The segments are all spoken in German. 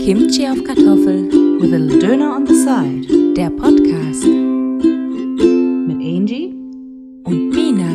Kimchi auf Kartoffel with a little Döner on the side. Der Podcast Mit Angie und Mina.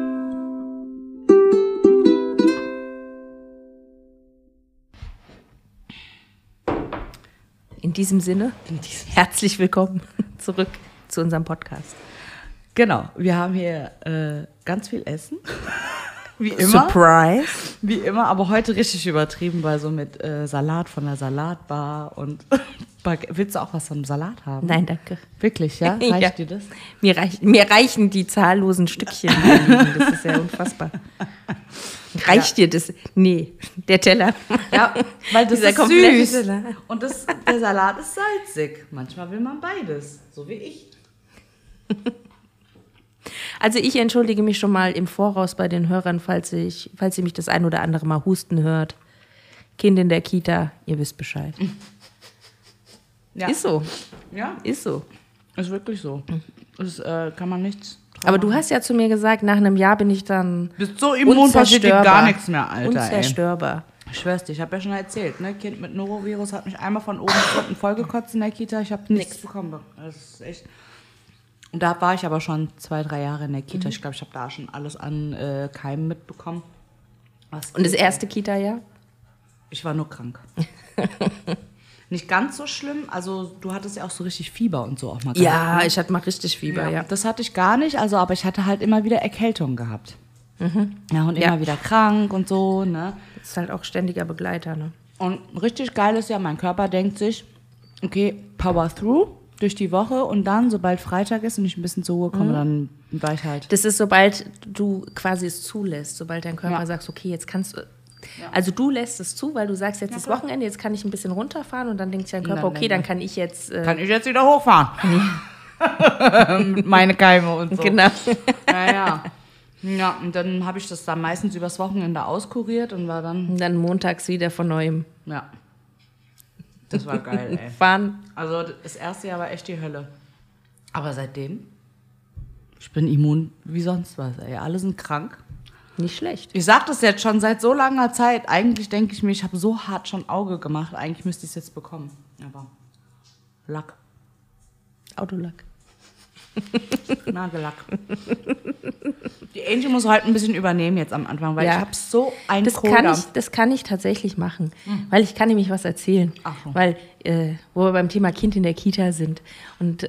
In diesem Sinne, herzlich willkommen zurück zu unserem Podcast. Genau, wir haben hier ganz viel Essen. Wie immer. Surprise. Wie immer, aber heute richtig übertrieben, weil so mit Salat von der Salatbar und willst du auch was vom Salat haben? Nein, danke. Wirklich, ja? Reicht dir das? Mir reichen die zahllosen Stückchen. Das ist ja unfassbar. Reicht dir das? Nee, der Teller. Ja, weil das ist süß. Salat. Und der Salat ist salzig. Manchmal will man beides, so wie ich. Also ich entschuldige mich schon mal im Voraus bei den Hörern, falls ihr mich das ein oder andere Mal husten hört. Kind in der Kita, ihr wisst Bescheid. Ja. Ist so. Ja, Ist so. ist wirklich so. Das kann man nichts drauf Aber du machen. hast ja zu mir gesagt, nach einem Jahr bin ich dann Bist so immun, passiert dir gar nichts mehr, Alter. Unzerstörbar. Ey. Ich schwör's dir, ich habe ja schon erzählt, ne? Kind mit Norovirus hat mich einmal von oben bis unten vollgekotzt in der Kita. Ich habe nichts bekommen. Das ist echt... Und da war ich aber schon 2-3 Jahre in der Kita. Ich glaube, ich habe da schon alles an Keimen mitbekommen. Und das erste Kita-Jahr? Ich war nur krank. Nicht ganz so schlimm. Also du hattest ja auch so richtig Fieber und so auch mal gehabt. Ja, Ne? ich hatte mal richtig Fieber, ja. Das hatte ich gar nicht, also aber ich hatte halt immer wieder Erkältung gehabt. Ja, und immer wieder krank und so, ne? Das ist halt auch ständiger Begleiter, ne? Und richtig geil ist ja, mein Körper denkt sich, okay, power through durch die Woche und dann, sobald Freitag ist und ich ein bisschen zur Ruhe komme, dann war ich halt... Das ist, sobald du quasi es zulässt, sobald dein Körper sagt, okay, jetzt kannst du... Also du lässt es zu, weil du sagst, jetzt ist Wochenende, jetzt kann ich ein bisschen runterfahren und dann denkt sich dein Körper, okay, dann kann ich jetzt... Kann ich jetzt wieder hochfahren? Mit meine Keime und so. Genau. Ja. Ja, und dann habe ich das dann meistens übers Wochenende auskuriert und war dann... Und dann montags wieder von neuem Ja. Das war geil, ey. fahren. Also das erste Jahr war echt die Hölle. Aber seitdem, ich bin immun wie sonst was, ey. Alle sind krank. Nicht schlecht. Ich sag das jetzt schon seit so langer Zeit. Eigentlich denke ich mir, ich habe so hart schon Auge gemacht. Eigentlich müsste ich es jetzt bekommen. Aber Lack. Autolack. Nagellack. Die Angie muss halt ein bisschen übernehmen jetzt am Anfang, weil ich habe so einen Kohldampf. Das kann ich tatsächlich machen, weil ich kann nämlich was erzählen. Ach so. Weil, wo wir beim Thema Kind in der Kita sind und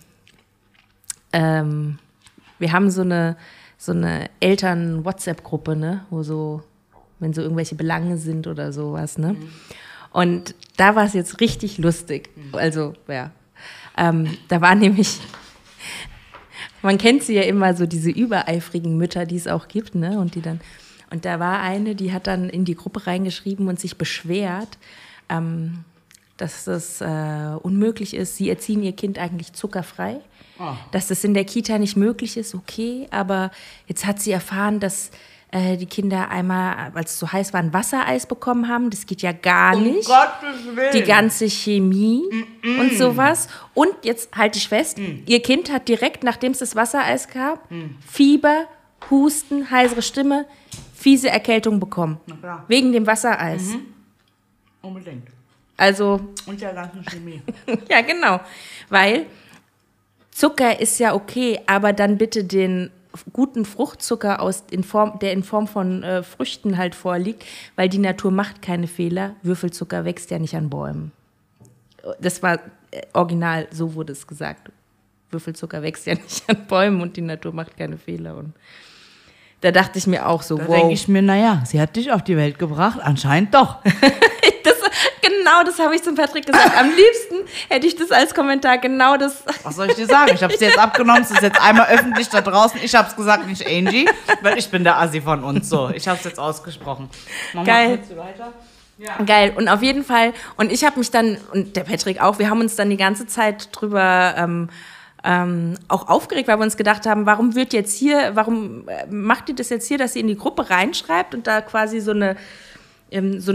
wir haben so eine Eltern-WhatsApp-Gruppe, ne, wo so, wenn so irgendwelche Belange sind oder sowas, ne. Und da war es jetzt richtig lustig. Also, ja. Da war nämlich... Man kennt sie ja immer, so diese übereifrigen Mütter, die es auch gibt, ne? Und da war eine, die hat dann in die Gruppe reingeschrieben und sich beschwert, dass das unmöglich ist. Sie erziehen ihr Kind eigentlich zuckerfrei, dass das in der Kita nicht möglich ist, okay. Aber jetzt hat sie erfahren, dass die Kinder einmal, als es so heiß war, ein Wassereis bekommen haben. Das geht ja gar nicht. Gottes Willen. Die ganze Chemie und sowas. Und jetzt halte ich fest, ihr Kind hat direkt, nachdem es das Wassereis gab, Fieber, Husten, heisere Stimme, fiese Erkältung bekommen. Na klar. Wegen dem Wassereis. Unbedingt. Also, Und der ganzen Chemie. ja genau, weil Zucker ist ja okay, aber dann bitte den guten Fruchtzucker der in Form von Früchten halt vorliegt, weil die Natur macht keine Fehler. Würfelzucker wächst ja nicht an Bäumen. Das war original, so wurde es gesagt. Würfelzucker wächst ja nicht an Bäumen und die Natur macht keine Fehler. Und da dachte ich mir auch so, Da denke ich mir, naja, sie hat dich auf die Welt gebracht, anscheinend doch. Genau das habe ich zum Patrick gesagt. Am liebsten hätte ich das als Kommentar, genau das. Was soll ich dir sagen? Ich habe es jetzt abgenommen, es ist jetzt einmal öffentlich da draußen. Ich habe es gesagt, nicht Angie, weil ich bin der Assi von uns. So, ich habe es jetzt ausgesprochen. Mama, Geil. willst du weiter? Ja. Geil. Und auf jeden Fall, und ich habe mich dann, und der Patrick auch, wir haben uns dann die ganze Zeit drüber auch aufgeregt, weil wir uns gedacht haben, warum macht ihr das jetzt hier, dass sie in die Gruppe reinschreibt und da quasi so eine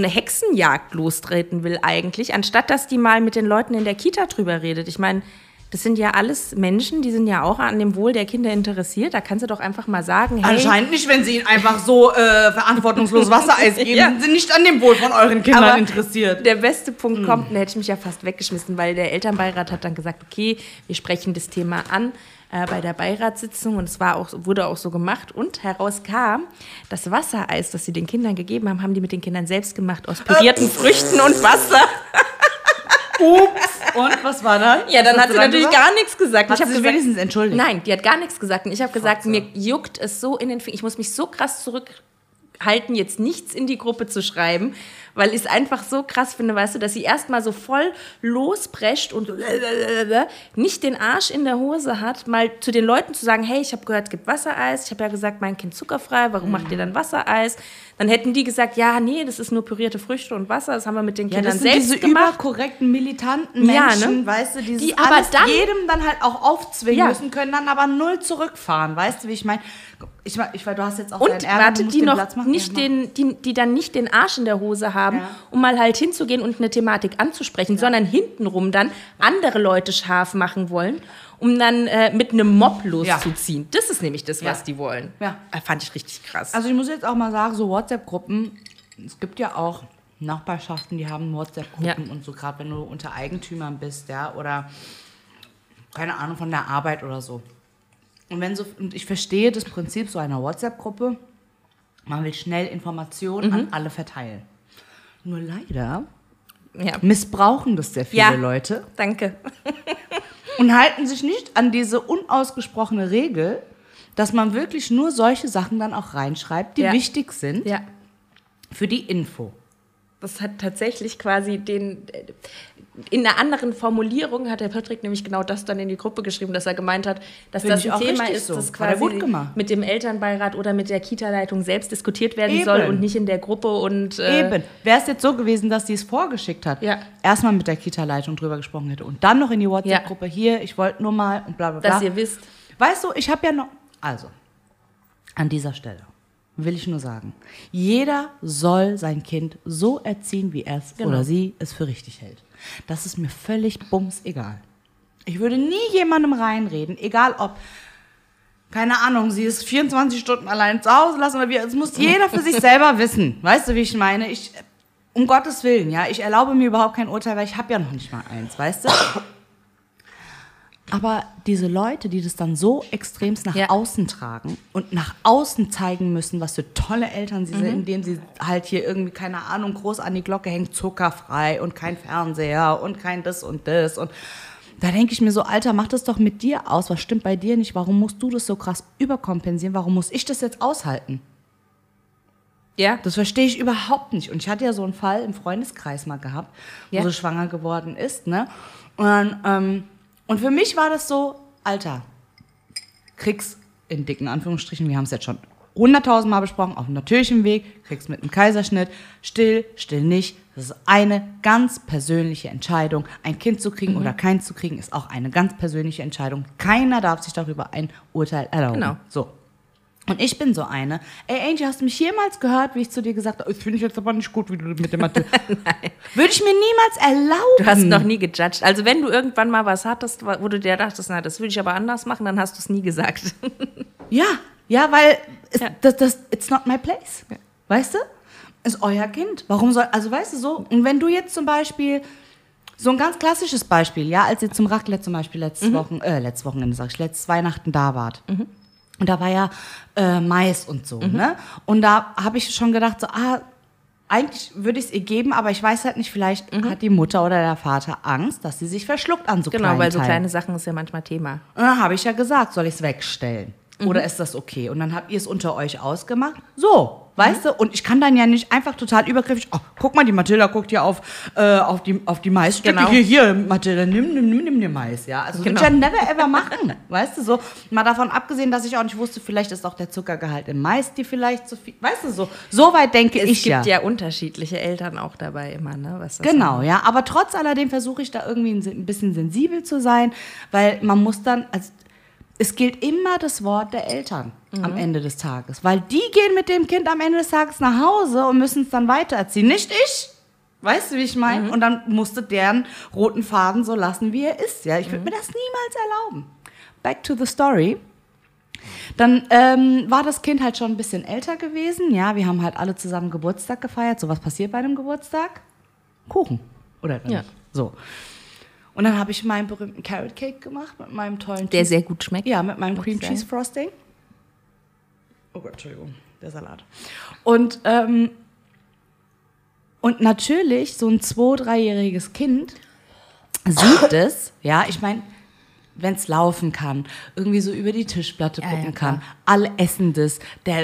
Hexenjagd lostreten will eigentlich, anstatt dass die mal mit den Leuten in der Kita drüber redet. Ich meine, Das sind ja alles Menschen, die sind ja auch an dem Wohl der Kinder interessiert. Da kannst du doch einfach mal sagen, hey... Anscheinend nicht, wenn sie ihnen einfach so verantwortungslos Wassereis geben. Ja. Sind nicht an dem Wohl von euren Kindern interessiert. Der beste Punkt kommt, und da hätte ich mich ja fast weggeschmissen, weil der Elternbeirat hat dann gesagt, okay, wir sprechen das Thema an bei der Beiratssitzung und es wurde auch so gemacht und herauskam, das Wassereis, das sie den Kindern gegeben haben, haben die mit den Kindern selbst gemacht aus pürierten Früchten und Wasser. Ups. Und was war da? Ja, dann hat sie natürlich gar nichts gesagt. Hat sie sich wenigstens entschuldigt? Nein, die hat gar nichts gesagt. Und ich habe gesagt, mir juckt es so in den Fingern. Ich muss mich so krass zurückhalten, jetzt nichts in die Gruppe zu schreiben, weil ich es einfach so krass finde, weißt du, dass sie erstmal so voll losprescht und nicht den Arsch in der Hose hat, mal zu den Leuten zu sagen, hey, ich habe gehört, es gibt Wassereis. Ich habe ja gesagt, mein Kind zuckerfrei, warum macht ihr dann Wassereis? Dann hätten die gesagt, ja, nee, das ist nur pürierte Früchte und Wasser, das haben wir mit den Kindern selbst diese gemacht. Überkorrekten, militanten Menschen, ne? Weißt du, die aber alles dann, jedem dann halt auch aufzwingen müssen, können dann aber null zurückfahren, weißt du, wie ich meine? Du hast jetzt auch und warte, die noch nicht die dann nicht den Arsch in der Hose haben, um mal halt hinzugehen und eine Thematik anzusprechen, sondern hintenrum dann andere Leute scharf machen wollen, um dann mit einem Mob loszuziehen. Das ist nämlich das, was die wollen. Ja. Fand ich richtig krass. Also ich muss jetzt auch mal sagen, so WhatsApp-Gruppen, es gibt ja auch Nachbarschaften, die haben WhatsApp-Gruppen und so, gerade wenn du unter Eigentümern bist, ja, oder keine Ahnung, von der Arbeit oder so. Und ich verstehe das Prinzip so einer WhatsApp-Gruppe, man will schnell Informationen an alle verteilen. Nur leider missbrauchen das sehr viele Leute. Danke. Und halten sich nicht an diese unausgesprochene Regel, dass man wirklich nur solche Sachen dann auch reinschreibt, die wichtig sind für die Info. Das hat tatsächlich quasi in einer anderen Formulierung hat der Patrick nämlich genau das dann in die Gruppe geschrieben, dass er gemeint hat, dass das ein Thema ist, das quasi mit dem Elternbeirat oder mit der Kita-Leitung selbst diskutiert werden soll und nicht in der Gruppe. Und wäre es jetzt so gewesen, dass sie es vorgeschickt hat, erstmal mit der Kita-Leitung drüber gesprochen hätte und dann noch in die WhatsApp-Gruppe, hier, ich wollte nur mal und bla bla bla. Dass ihr wisst. Weißt du, ich habe ja noch... Also, an dieser Stelle will ich nur sagen, jeder soll sein Kind so erziehen, wie er es oder sie es für richtig hält. Das ist mir völlig bumsegal. Ich würde nie jemandem reinreden, egal ob, keine Ahnung, sie ist 24 Stunden allein zu Hause lassen oder wie, es muss jeder für sich selber wissen. Weißt du, wie ich meine? Um Gottes Willen, ja, ich erlaube mir überhaupt kein Urteil, weil ich habe ja noch nicht mal eins, weißt du? Aber diese Leute, die das dann so extremst nach außen tragen und nach außen zeigen müssen, was für tolle Eltern sie sind, indem sie halt hier irgendwie, keine Ahnung, groß an die Glocke hängen, zuckerfrei und kein Fernseher und kein das und das. Und da denke ich mir so, Alter, mach das doch mit dir aus. Was stimmt bei dir nicht? Warum musst du das so krass überkompensieren? Warum muss ich das jetzt aushalten? Ja. Das verstehe ich überhaupt nicht. Und ich hatte ja so einen Fall im Freundeskreis mal gehabt, wo sie schwanger geworden ist, ne? Und für mich war das so, Alter, krieg's in dicken Anführungsstrichen, wir haben es jetzt schon 100.000 Mal besprochen, auf natürlichem Weg, krieg's mit einem Kaiserschnitt, still nicht. Das ist eine ganz persönliche Entscheidung. Ein Kind zu kriegen oder keins zu kriegen, ist auch eine ganz persönliche Entscheidung. Keiner darf sich darüber ein Urteil erlauben. Genau. So. Und ich bin so eine. Ey, Angie, hast du mich jemals gehört, wie ich zu dir gesagt habe, das finde ich jetzt aber nicht gut, wie du mit dem Mathilde... Würde ich mir niemals erlauben. Du hast noch nie gejudged. Also wenn du irgendwann mal was hattest, wo du dir dachtest, na, das würde ich aber anders machen, dann hast du es nie gesagt. Ja, weil it's not my place. Ja. Weißt du? Ist euer Kind. Warum soll... Also weißt du so, und wenn du jetzt zum Beispiel... So ein ganz klassisches Beispiel, ja, als ihr zum Raclette zum Beispiel letztes Wochenende, letztes Weihnachten da wart. Und da war ja Mais und so, ne? Und da habe ich schon gedacht, so, eigentlich würde ich es ihr geben, aber ich weiß halt nicht, vielleicht hat die Mutter oder der Vater Angst, dass sie sich verschluckt an so kleinen Teilen. Genau, weil so kleine Sachen ist ja manchmal Thema. Und dann habe ich ja gesagt, soll ich es wegstellen? Oder ist das okay? Und dann habt ihr es unter euch ausgemacht. So, weißt du? Und ich kann dann ja nicht einfach total übergriffig, guck mal, die Mathilda guckt ja auf die Maisstücke. Genau. Hier, Mathilda, nimm den Mais. Ja? Also das würde ich ja never ever machen. Weißt du, so. Mal davon abgesehen, dass ich auch nicht wusste, vielleicht ist auch der Zuckergehalt im Mais die vielleicht zu viel. Weißt du, so weit denke ich ja. Es gibt ja unterschiedliche Eltern auch dabei immer, ne? Was das genau, ja. Aber trotz alledem versuche ich da irgendwie ein bisschen sensibel zu sein, weil man muss dann... Es gilt immer das Wort der Eltern am Ende des Tages. Weil die gehen mit dem Kind am Ende des Tages nach Hause und müssen es dann weitererziehen. Nicht ich. Weißt du, wie ich meine? Und dann musste deren roten Faden so lassen, wie er ist. Ja, ich würde mir das niemals erlauben. Back to the story. Dann war das Kind halt schon ein bisschen älter gewesen. Ja, wir haben halt alle zusammen Geburtstag gefeiert. So, was passiert bei einem Geburtstag? Kuchen. Oder nicht? Ja. So. Und dann habe ich meinen berühmten Carrot Cake gemacht mit meinem tollen Der sehr gut schmeckt. Ja, mit meinem Cream Cheese Frosting. Oh Gott, Entschuldigung, der Salat. Und natürlich, so ein 2-, 3-jähriges Kind sieht es, ja, ich meine, wenn es laufen kann, irgendwie so über die Tischplatte gucken kann, alle essen das,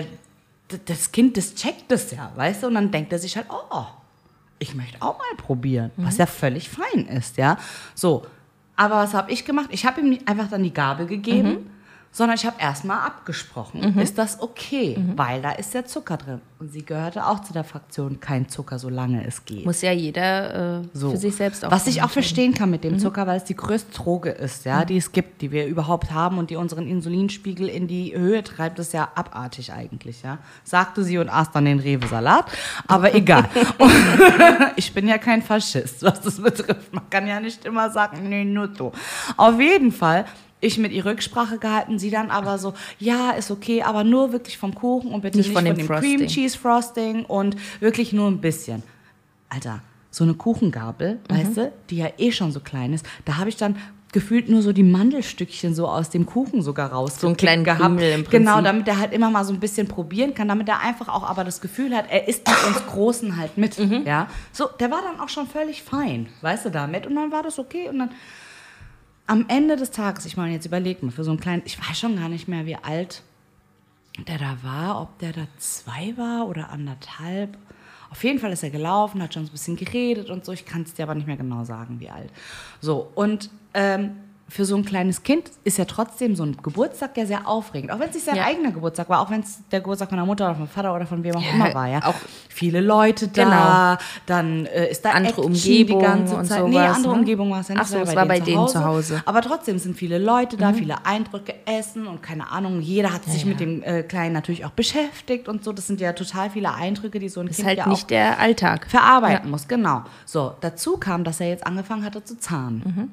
das Kind, das checkt das ja, weißt du, und dann denkt er sich halt, oh, ich möchte auch mal probieren, was ja völlig fein ist, ja, so. Aber was habe ich gemacht? Ich habe ihm nicht einfach dann die Gabel gegeben, sondern ich habe erstmal abgesprochen, ist das okay, weil da ist der Zucker drin. Und sie gehörte auch zu der Fraktion, kein Zucker, solange es geht. Muss ja jeder für sich selbst auch. Was ich auch verstehen kann mit dem Zucker, weil es die größte Droge ist, ja, die es gibt, die wir überhaupt haben und die unseren Insulinspiegel in die Höhe treibt, ist ja abartig eigentlich, ja. Sagte sie und aß dann den Rewe-Salat, aber egal. Ich bin ja kein Faschist, was das betrifft. Man kann ja nicht immer sagen, nee, nur so. Auf jeden Fall, ich mit ihr Rücksprache gehalten, sie dann aber so, ja, ist okay, aber nur wirklich vom Kuchen und bitte nicht von dem Cream Cheese Frosting und wirklich nur ein bisschen. Alter, so eine Kuchengabel, weißt du, die ja eh schon so klein ist, da habe ich dann gefühlt nur so die Mandelstückchen so aus dem Kuchen sogar raus. So einen kleinen Krümel im Prinzip. Genau, damit er halt immer mal so ein bisschen probieren kann, damit er einfach auch aber das Gefühl hat, er isst mit uns Großen halt mit, ja. So, der war dann auch schon völlig fein, weißt du, damit und dann war das okay und dann am Ende des Tages, ich meine, jetzt überleg mal, für so einen kleinen, ich weiß schon gar nicht mehr, wie alt der da war, ob der da 2 war oder 1,5. Auf jeden Fall ist er gelaufen, hat schon ein bisschen geredet und so. Ich kann es dir aber nicht mehr genau sagen, wie alt. So, und für so ein kleines Kind ist ja trotzdem so ein Geburtstag ja sehr aufregend. Auch wenn es nicht sein eigener Geburtstag war, auch wenn es der Geburtstag von der Mutter oder vom Vater oder von wem auch immer war, ja. Auch viele Leute da, dann ist da andere Action Umgebung die ganze und Zeit. sowas, Nee, andere ne? Umgebung war es ja nicht. Ach so, es war bei denen zu Hause. Aber trotzdem sind viele Leute da, viele Eindrücke, Essen und keine Ahnung. Jeder hat sich mit dem Kleinen natürlich auch beschäftigt und so. Das sind ja total viele Eindrücke, die so ein ist Kind halt ja nicht auch der Alltag verarbeiten muss. Genau. So, dazu kam, dass er jetzt angefangen hatte zu zahnen.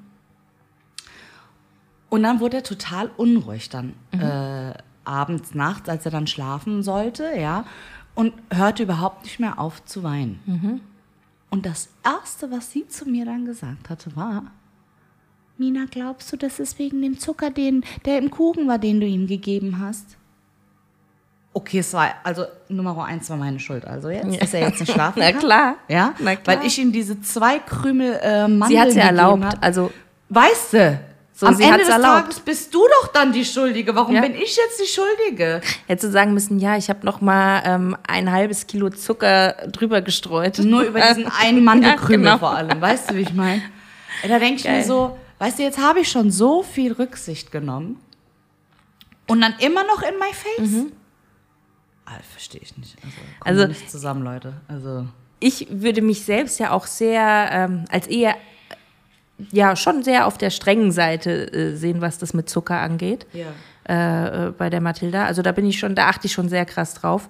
Und dann wurde er total unruhig dann abends, nachts, als er dann schlafen sollte, ja, und hörte überhaupt nicht mehr auf zu weinen. Und das Erste, was sie zu mir dann gesagt hatte, war, Mina, glaubst du, das ist wegen dem Zucker, der im Kuchen war, den du ihm gegeben hast? Okay, es war, also Nummer 1 war meine Schuld. Also jetzt, dass er jetzt nicht schlafen kann. Na klar. Ja, Na klar. weil ich ihm diese 2 Krümel Mandeln Sie hat es ja erlaubt. habe. Also, Weißt du, so, am sie Ende hat's des erlaubt. Tages bist du doch dann die Schuldige. Warum bin ich jetzt die Schuldige? hättest du sagen müssen, ja, ich habe noch mal ein halbes Kilo Zucker drüber gestreut. Nur über diesen einen Mandelkrümel Ja, genau. vor allem. Weißt du, wie ich meine? Da denke ich mir so, weißt du, jetzt habe ich schon so viel Rücksicht genommen und dann immer noch in my face? Verstehe ich nicht. Also, kommen wir nicht zusammen, Leute. Also Ich würde mich selbst ja auch sehr als eher schon sehr auf der strengen Seite sehen, was das mit Zucker angeht. ja. Bei der Mathilda. Also da achte ich schon sehr krass drauf.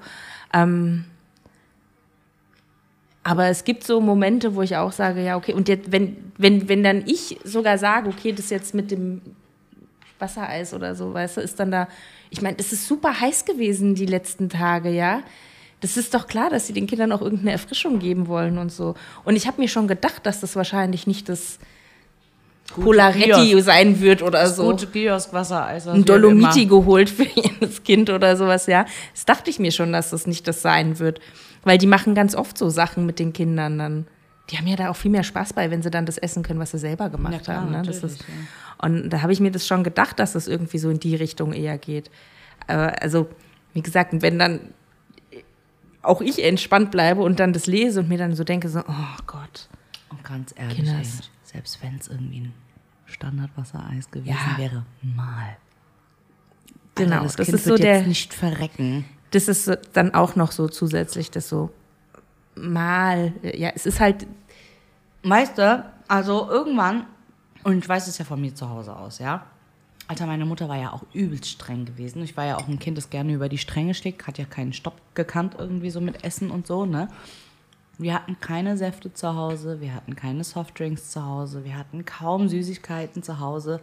Aber es gibt so Momente, wo ich auch sage, ja, okay, und jetzt, wenn dann ich sogar sage, okay, das jetzt mit dem Wassereis oder so, weißt du, ist dann da, ich meine, das ist super heiß gewesen die letzten Tage, ja. Das ist doch klar, dass sie den Kindern auch irgendeine Erfrischung geben wollen und so. Und ich habe mir schon gedacht, dass das wahrscheinlich nicht das Polaretti sein wird oder so. Gute Kiosk-Wassereis. Ein Dolomiti geholt für jedes Kind oder sowas, ja. Das dachte ich mir schon, dass das nicht das sein wird. Weil die machen ganz oft so Sachen mit den Kindern dann. Die haben ja da auch viel mehr Spaß bei, wenn sie dann das essen können, was sie selber gemacht haben. Ne? Das ist, und da habe ich mir das schon gedacht, dass das irgendwie so in die Richtung eher geht. Also, wie gesagt, wenn dann auch ich entspannt bleibe und dann das lese und mir dann so denke, so, oh Gott. Und ganz ehrlich, Kinders. ey, selbst wenn es irgendwie ein Standardwassereis gewesen wäre, mal. Genau, Alter, das Kind ist so wird der. jetzt nicht verrecken. Das ist dann auch noch so zusätzlich, das so mal, ja, es ist halt. Weißt du, also irgendwann, und ich weiß es ja von mir zu Hause aus, ja. Alter, meine Mutter war ja auch übelst streng gewesen. Ich war ja auch ein Kind, das gerne über die Stränge schlägt, hat ja keinen Stopp gekannt irgendwie so mit Essen und so, ne. Wir hatten keine Säfte zu Hause, wir hatten keine Softdrinks zu Hause, wir hatten kaum Süßigkeiten zu Hause.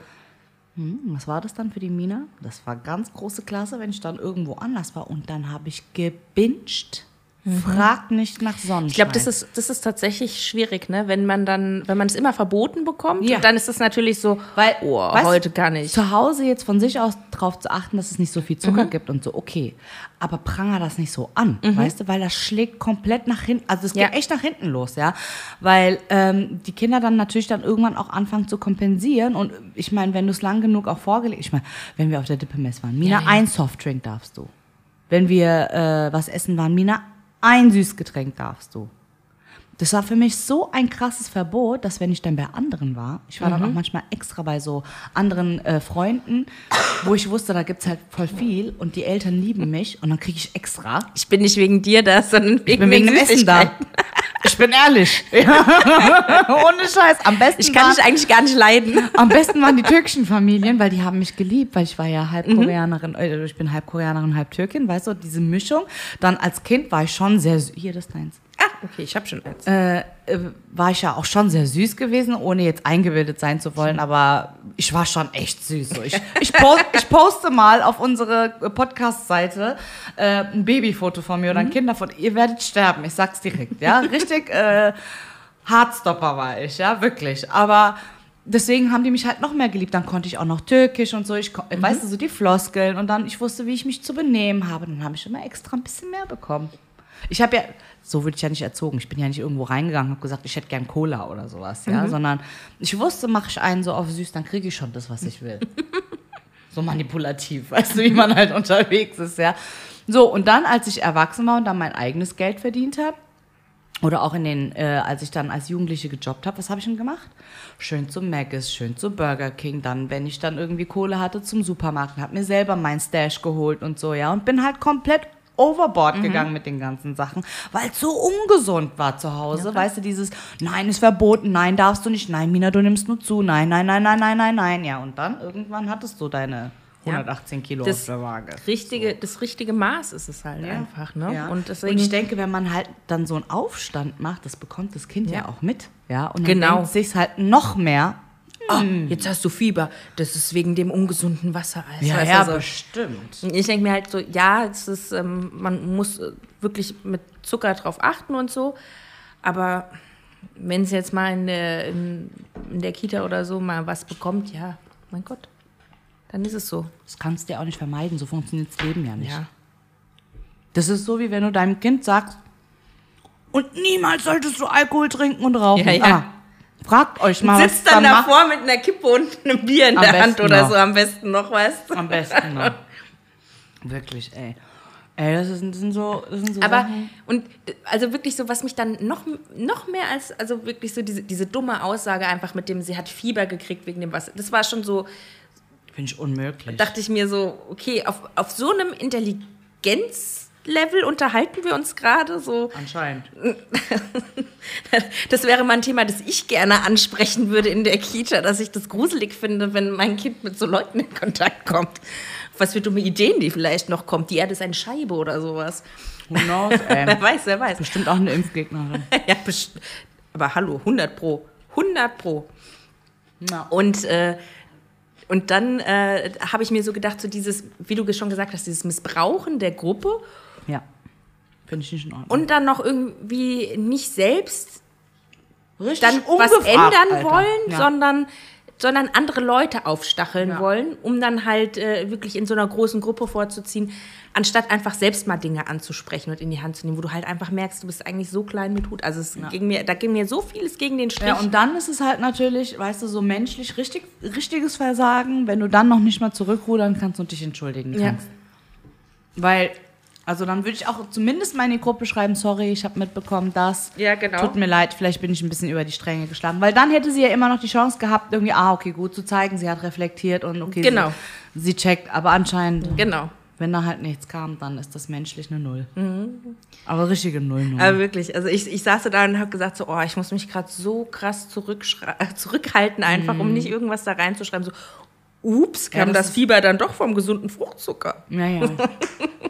Was war das dann für die Mina? Das war ganz große Klasse, wenn ich dann irgendwo anders war. Und dann habe ich gebinged. Frag nicht nach Sonnenschein. Ich glaube, das ist tatsächlich schwierig, ne? Wenn man es immer verboten bekommt, dann ist das natürlich so, weil heute gar nicht. Zu Hause jetzt von sich aus drauf zu achten, dass es nicht so viel Zucker gibt und so, okay. Aber pranger das nicht so an, weißt du? Weil das schlägt komplett nach hinten, also es geht echt nach hinten los, ja. Weil die Kinder dann natürlich dann irgendwann auch anfangen zu kompensieren. Und ich meine, wenn du es lang genug auch vorgelegt, ich meine, wenn wir auf der Dippemess waren, Mina, ein Softdrink darfst du. Wenn wir was essen waren, Mina, ein Süßgetränk darfst du. Das war für mich so ein krasses Verbot, dass wenn ich dann bei anderen war, ich war dann auch manchmal extra bei so anderen Freunden, wo ich wusste, da gibt's halt voll viel und die Eltern lieben mich und dann kriege ich extra. Ich bin nicht wegen dir da, sondern wegen dem Essen da. Ich bin ehrlich. Ja. Ohne Scheiß. Am besten ich kann dich eigentlich gar nicht leiden. Am besten waren die türkischen Familien, weil die haben mich geliebt, weil ich war ja halb Koreanerin, ich bin halb Koreanerin, halb Türkin, weißt du, diese Mischung. Dann als Kind war ich schon sehr, hier, das ist deins. Okay, ich habe schon eins. War ich ja auch schon sehr süß gewesen, ohne jetzt eingebildet sein zu wollen, aber ich war schon echt süß. So. Ich poste mal auf unsere Podcast-Seite ein Babyfoto von mir oder ein Kinderfoto. Ihr werdet sterben, ich sag's direkt. Ja, richtig Hardstopper war ich, ja, wirklich. Aber deswegen haben die mich halt noch mehr geliebt. Dann konnte ich auch noch Türkisch und so. Weißt du, so die Floskeln und dann, ich wusste, wie ich mich zu benehmen habe. Dann habe ich immer extra ein bisschen mehr bekommen. Ich habe ja, so wurde ich ja nicht erzogen. Ich bin ja nicht irgendwo reingegangen und habe gesagt, ich hätte gern Cola oder sowas, ja, sondern ich wusste, mache ich einen so auf süß, dann kriege ich schon das, was ich will. So manipulativ, weißt du, wie man halt unterwegs ist, ja. So, und dann, als ich erwachsen war und dann mein eigenes Geld verdient habe, oder auch als ich dann als Jugendliche gejobbt habe, was habe ich denn gemacht? Schön zu Maggis, schön zu Burger King, dann, wenn ich dann irgendwie Kohle hatte, zum Supermarkt, habe mir selber mein Stash geholt und so, ja, und bin halt komplett overboard gegangen mit den ganzen Sachen, weil es so ungesund war zu Hause. Ja, weißt du, dieses, nein, ist verboten, nein, darfst du nicht, nein, Mina, du nimmst nur zu, nein, nein, nein, nein, nein, nein, nein. Ja, und dann irgendwann hattest du deine 118 Kilo auf der Waage. Das richtige Maß ist es halt einfach, ne? Ja. Und deswegen, und ich denke, wenn man halt dann so einen Aufstand macht, das bekommt das Kind ja auch mit. Ja, und dann denkt sich's halt noch mehr, jetzt hast du Fieber, das ist wegen dem ungesunden Wassereis. Ja, bestimmt. Ich denke mir halt so, ja, es ist, man muss wirklich mit Zucker drauf achten und so, aber wenn es jetzt mal in der Kita oder so mal was bekommt, ja, mein Gott, dann ist es so. Das kannst du ja auch nicht vermeiden, so funktioniert das Leben ja nicht. Ja. Das ist so, wie wenn du deinem Kind sagst, und niemals solltest du Alkohol trinken und rauchen. Ja. Fragt euch mal, sitzt dann davor mit einer Kippe und einem Bier in der Hand oder so, am besten noch, weißt du? Am besten noch. Wirklich, ey. Ey, das sind so aber, Sachen. Und also wirklich so, was mich dann noch mehr als, also wirklich so diese dumme Aussage einfach mit dem, sie hat Fieber gekriegt wegen dem Wasser, das war schon so, finde ich unmöglich. Dachte ich mir so, okay, auf so einem Intelligenzlevel unterhalten wir uns gerade so. Anscheinend. Das wäre mal ein Thema, das ich gerne ansprechen würde in der Kita, dass ich das gruselig finde, wenn mein Kind mit so Leuten in Kontakt kommt. Was für dumme Ideen die vielleicht noch kommt. Die Erde ist eine Scheibe oder sowas. Who knows, ey. Wer weiß. Bestimmt auch eine Impfgegnerin. Ja, aber hallo, 100 Pro. 100 Pro. Ja. Und dann habe ich mir so gedacht, so dieses, wie du schon gesagt hast, dieses Missbrauchen der Gruppe. Ja, finde ich nicht in Ordnung. Und dann noch irgendwie nicht selbst richtig dann was ungefragt, ändern Alter. wollen, sondern andere Leute aufstacheln wollen, um dann halt wirklich in so einer großen Gruppe vorzuziehen, anstatt einfach selbst mal Dinge anzusprechen und in die Hand zu nehmen, wo du halt einfach merkst, du bist eigentlich so klein mit Hut. Also da ging mir so vieles gegen den Strich. Ja, und dann ist es halt natürlich, weißt du, so menschlich richtiges Versagen, wenn du dann noch nicht mal zurückrudern kannst und dich entschuldigen kannst. Weil, also dann würde ich auch zumindest mal in die Gruppe schreiben, sorry, ich habe mitbekommen, das tut mir leid, vielleicht bin ich ein bisschen über die Stränge geschlagen. Weil dann hätte sie ja immer noch die Chance gehabt, irgendwie, okay, gut zu zeigen, sie hat reflektiert und okay, sie checkt, aber anscheinend... Genau. Wenn da halt nichts kam, dann ist das menschlich eine Null. Aber richtige Null. Aber wirklich, also ich saß da und habe gesagt, so, ich muss mich gerade so krass zurückhalten, einfach, um nicht irgendwas da reinzuschreiben. So, ups, kam das Fieber dann doch vom gesunden Fruchtzucker. Ja.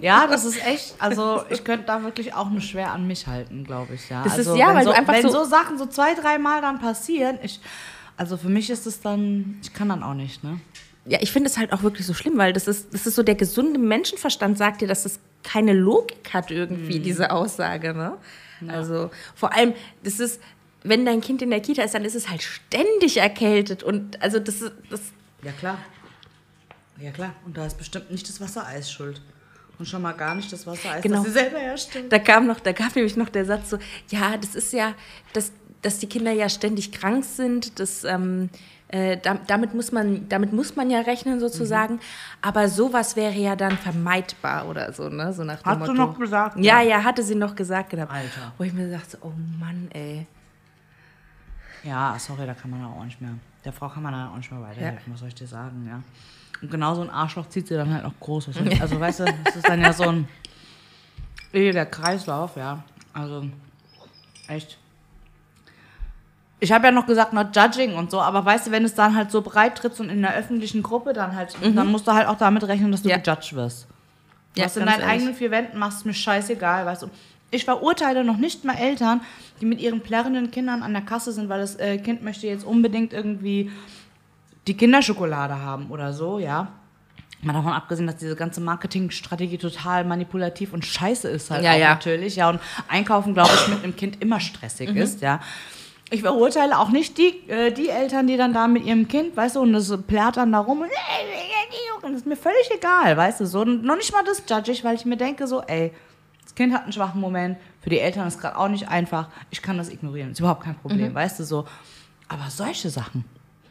Ja, das ist echt, also ich könnte da wirklich auch nur schwer an mich halten, glaube ich, ja. Das also, ist, ja, weil so, du einfach wenn so so Sachen so 2, 3 Mal dann passieren, also für mich ist es dann, ich kann dann auch nicht, ne? Ja, ich finde es halt auch wirklich so schlimm, weil das ist so, der gesunde Menschenverstand sagt dir, dass das keine Logik hat irgendwie, diese Aussage, ne? Ja. Also vor allem, das ist, wenn dein Kind in der Kita ist, dann ist es halt ständig erkältet und also das. Ja, klar. Ja, klar. Und da ist bestimmt nicht das Wassereis schuld. Und schon mal gar nicht das Wassereis, genau. das sie selber herstellt. Da gab nämlich noch der Satz so, ja, das ist ja, dass die Kinder ja ständig krank sind, das, damit muss man ja rechnen sozusagen, aber sowas wäre ja dann vermeidbar oder so, ne? So nach dem Hat Motto. sie noch gesagt? Ja, hatte sie noch gesagt. Genau. Alter. Wo ich mir dachte, oh Mann, ey. Ja, sorry, da kann man auch nicht mehr. Der Frau kann man da auch nicht mehr weiterhelfen, was soll ich dir sagen, ja. Und genau so ein Arschloch zieht sie dann halt auch groß. Also, weißt du, das ist dann ja so ein ewiger Kreislauf, ja. Also, echt. Ich habe ja noch gesagt, not judging und so, aber weißt du, wenn es dann halt so breit trittst und in der öffentlichen Gruppe dann halt, dann musst du halt auch damit rechnen, dass du gejudged wirst. Was in deinen eigenen 4 Wänden machst, ist mir scheißegal, weißt du. Ich verurteile noch nicht mal Eltern, die mit ihren plärrenden Kindern an der Kasse sind, weil das Kind möchte jetzt unbedingt irgendwie die Kinderschokolade haben oder so, ja. Mal davon abgesehen, dass diese ganze Marketingstrategie total manipulativ und scheiße ist halt natürlich, ja. Und Einkaufen, glaube ich, mit einem Kind immer stressig ist, ja. Ich verurteile auch nicht die Eltern, die dann da mit ihrem Kind, weißt du, und das plärt dann da rum und das ist mir völlig egal, weißt du, so. Und noch nicht mal das judge ich, weil ich mir denke so, ey, das Kind hat einen schwachen Moment, für die Eltern ist gerade auch nicht einfach, ich kann das ignorieren, ist überhaupt kein Problem, weißt du, so. Aber solche Sachen,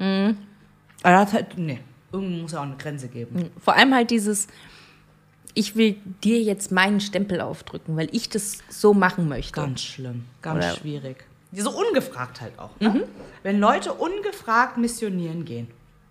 nee, irgendwo muss ja auch eine Grenze geben. Vor allem halt dieses, ich will dir jetzt meinen Stempel aufdrücken, weil ich das so machen möchte. Ganz schlimm, ganz schwierig. So ungefragt halt auch. Ne? Wenn Leute ungefragt missionieren gehen,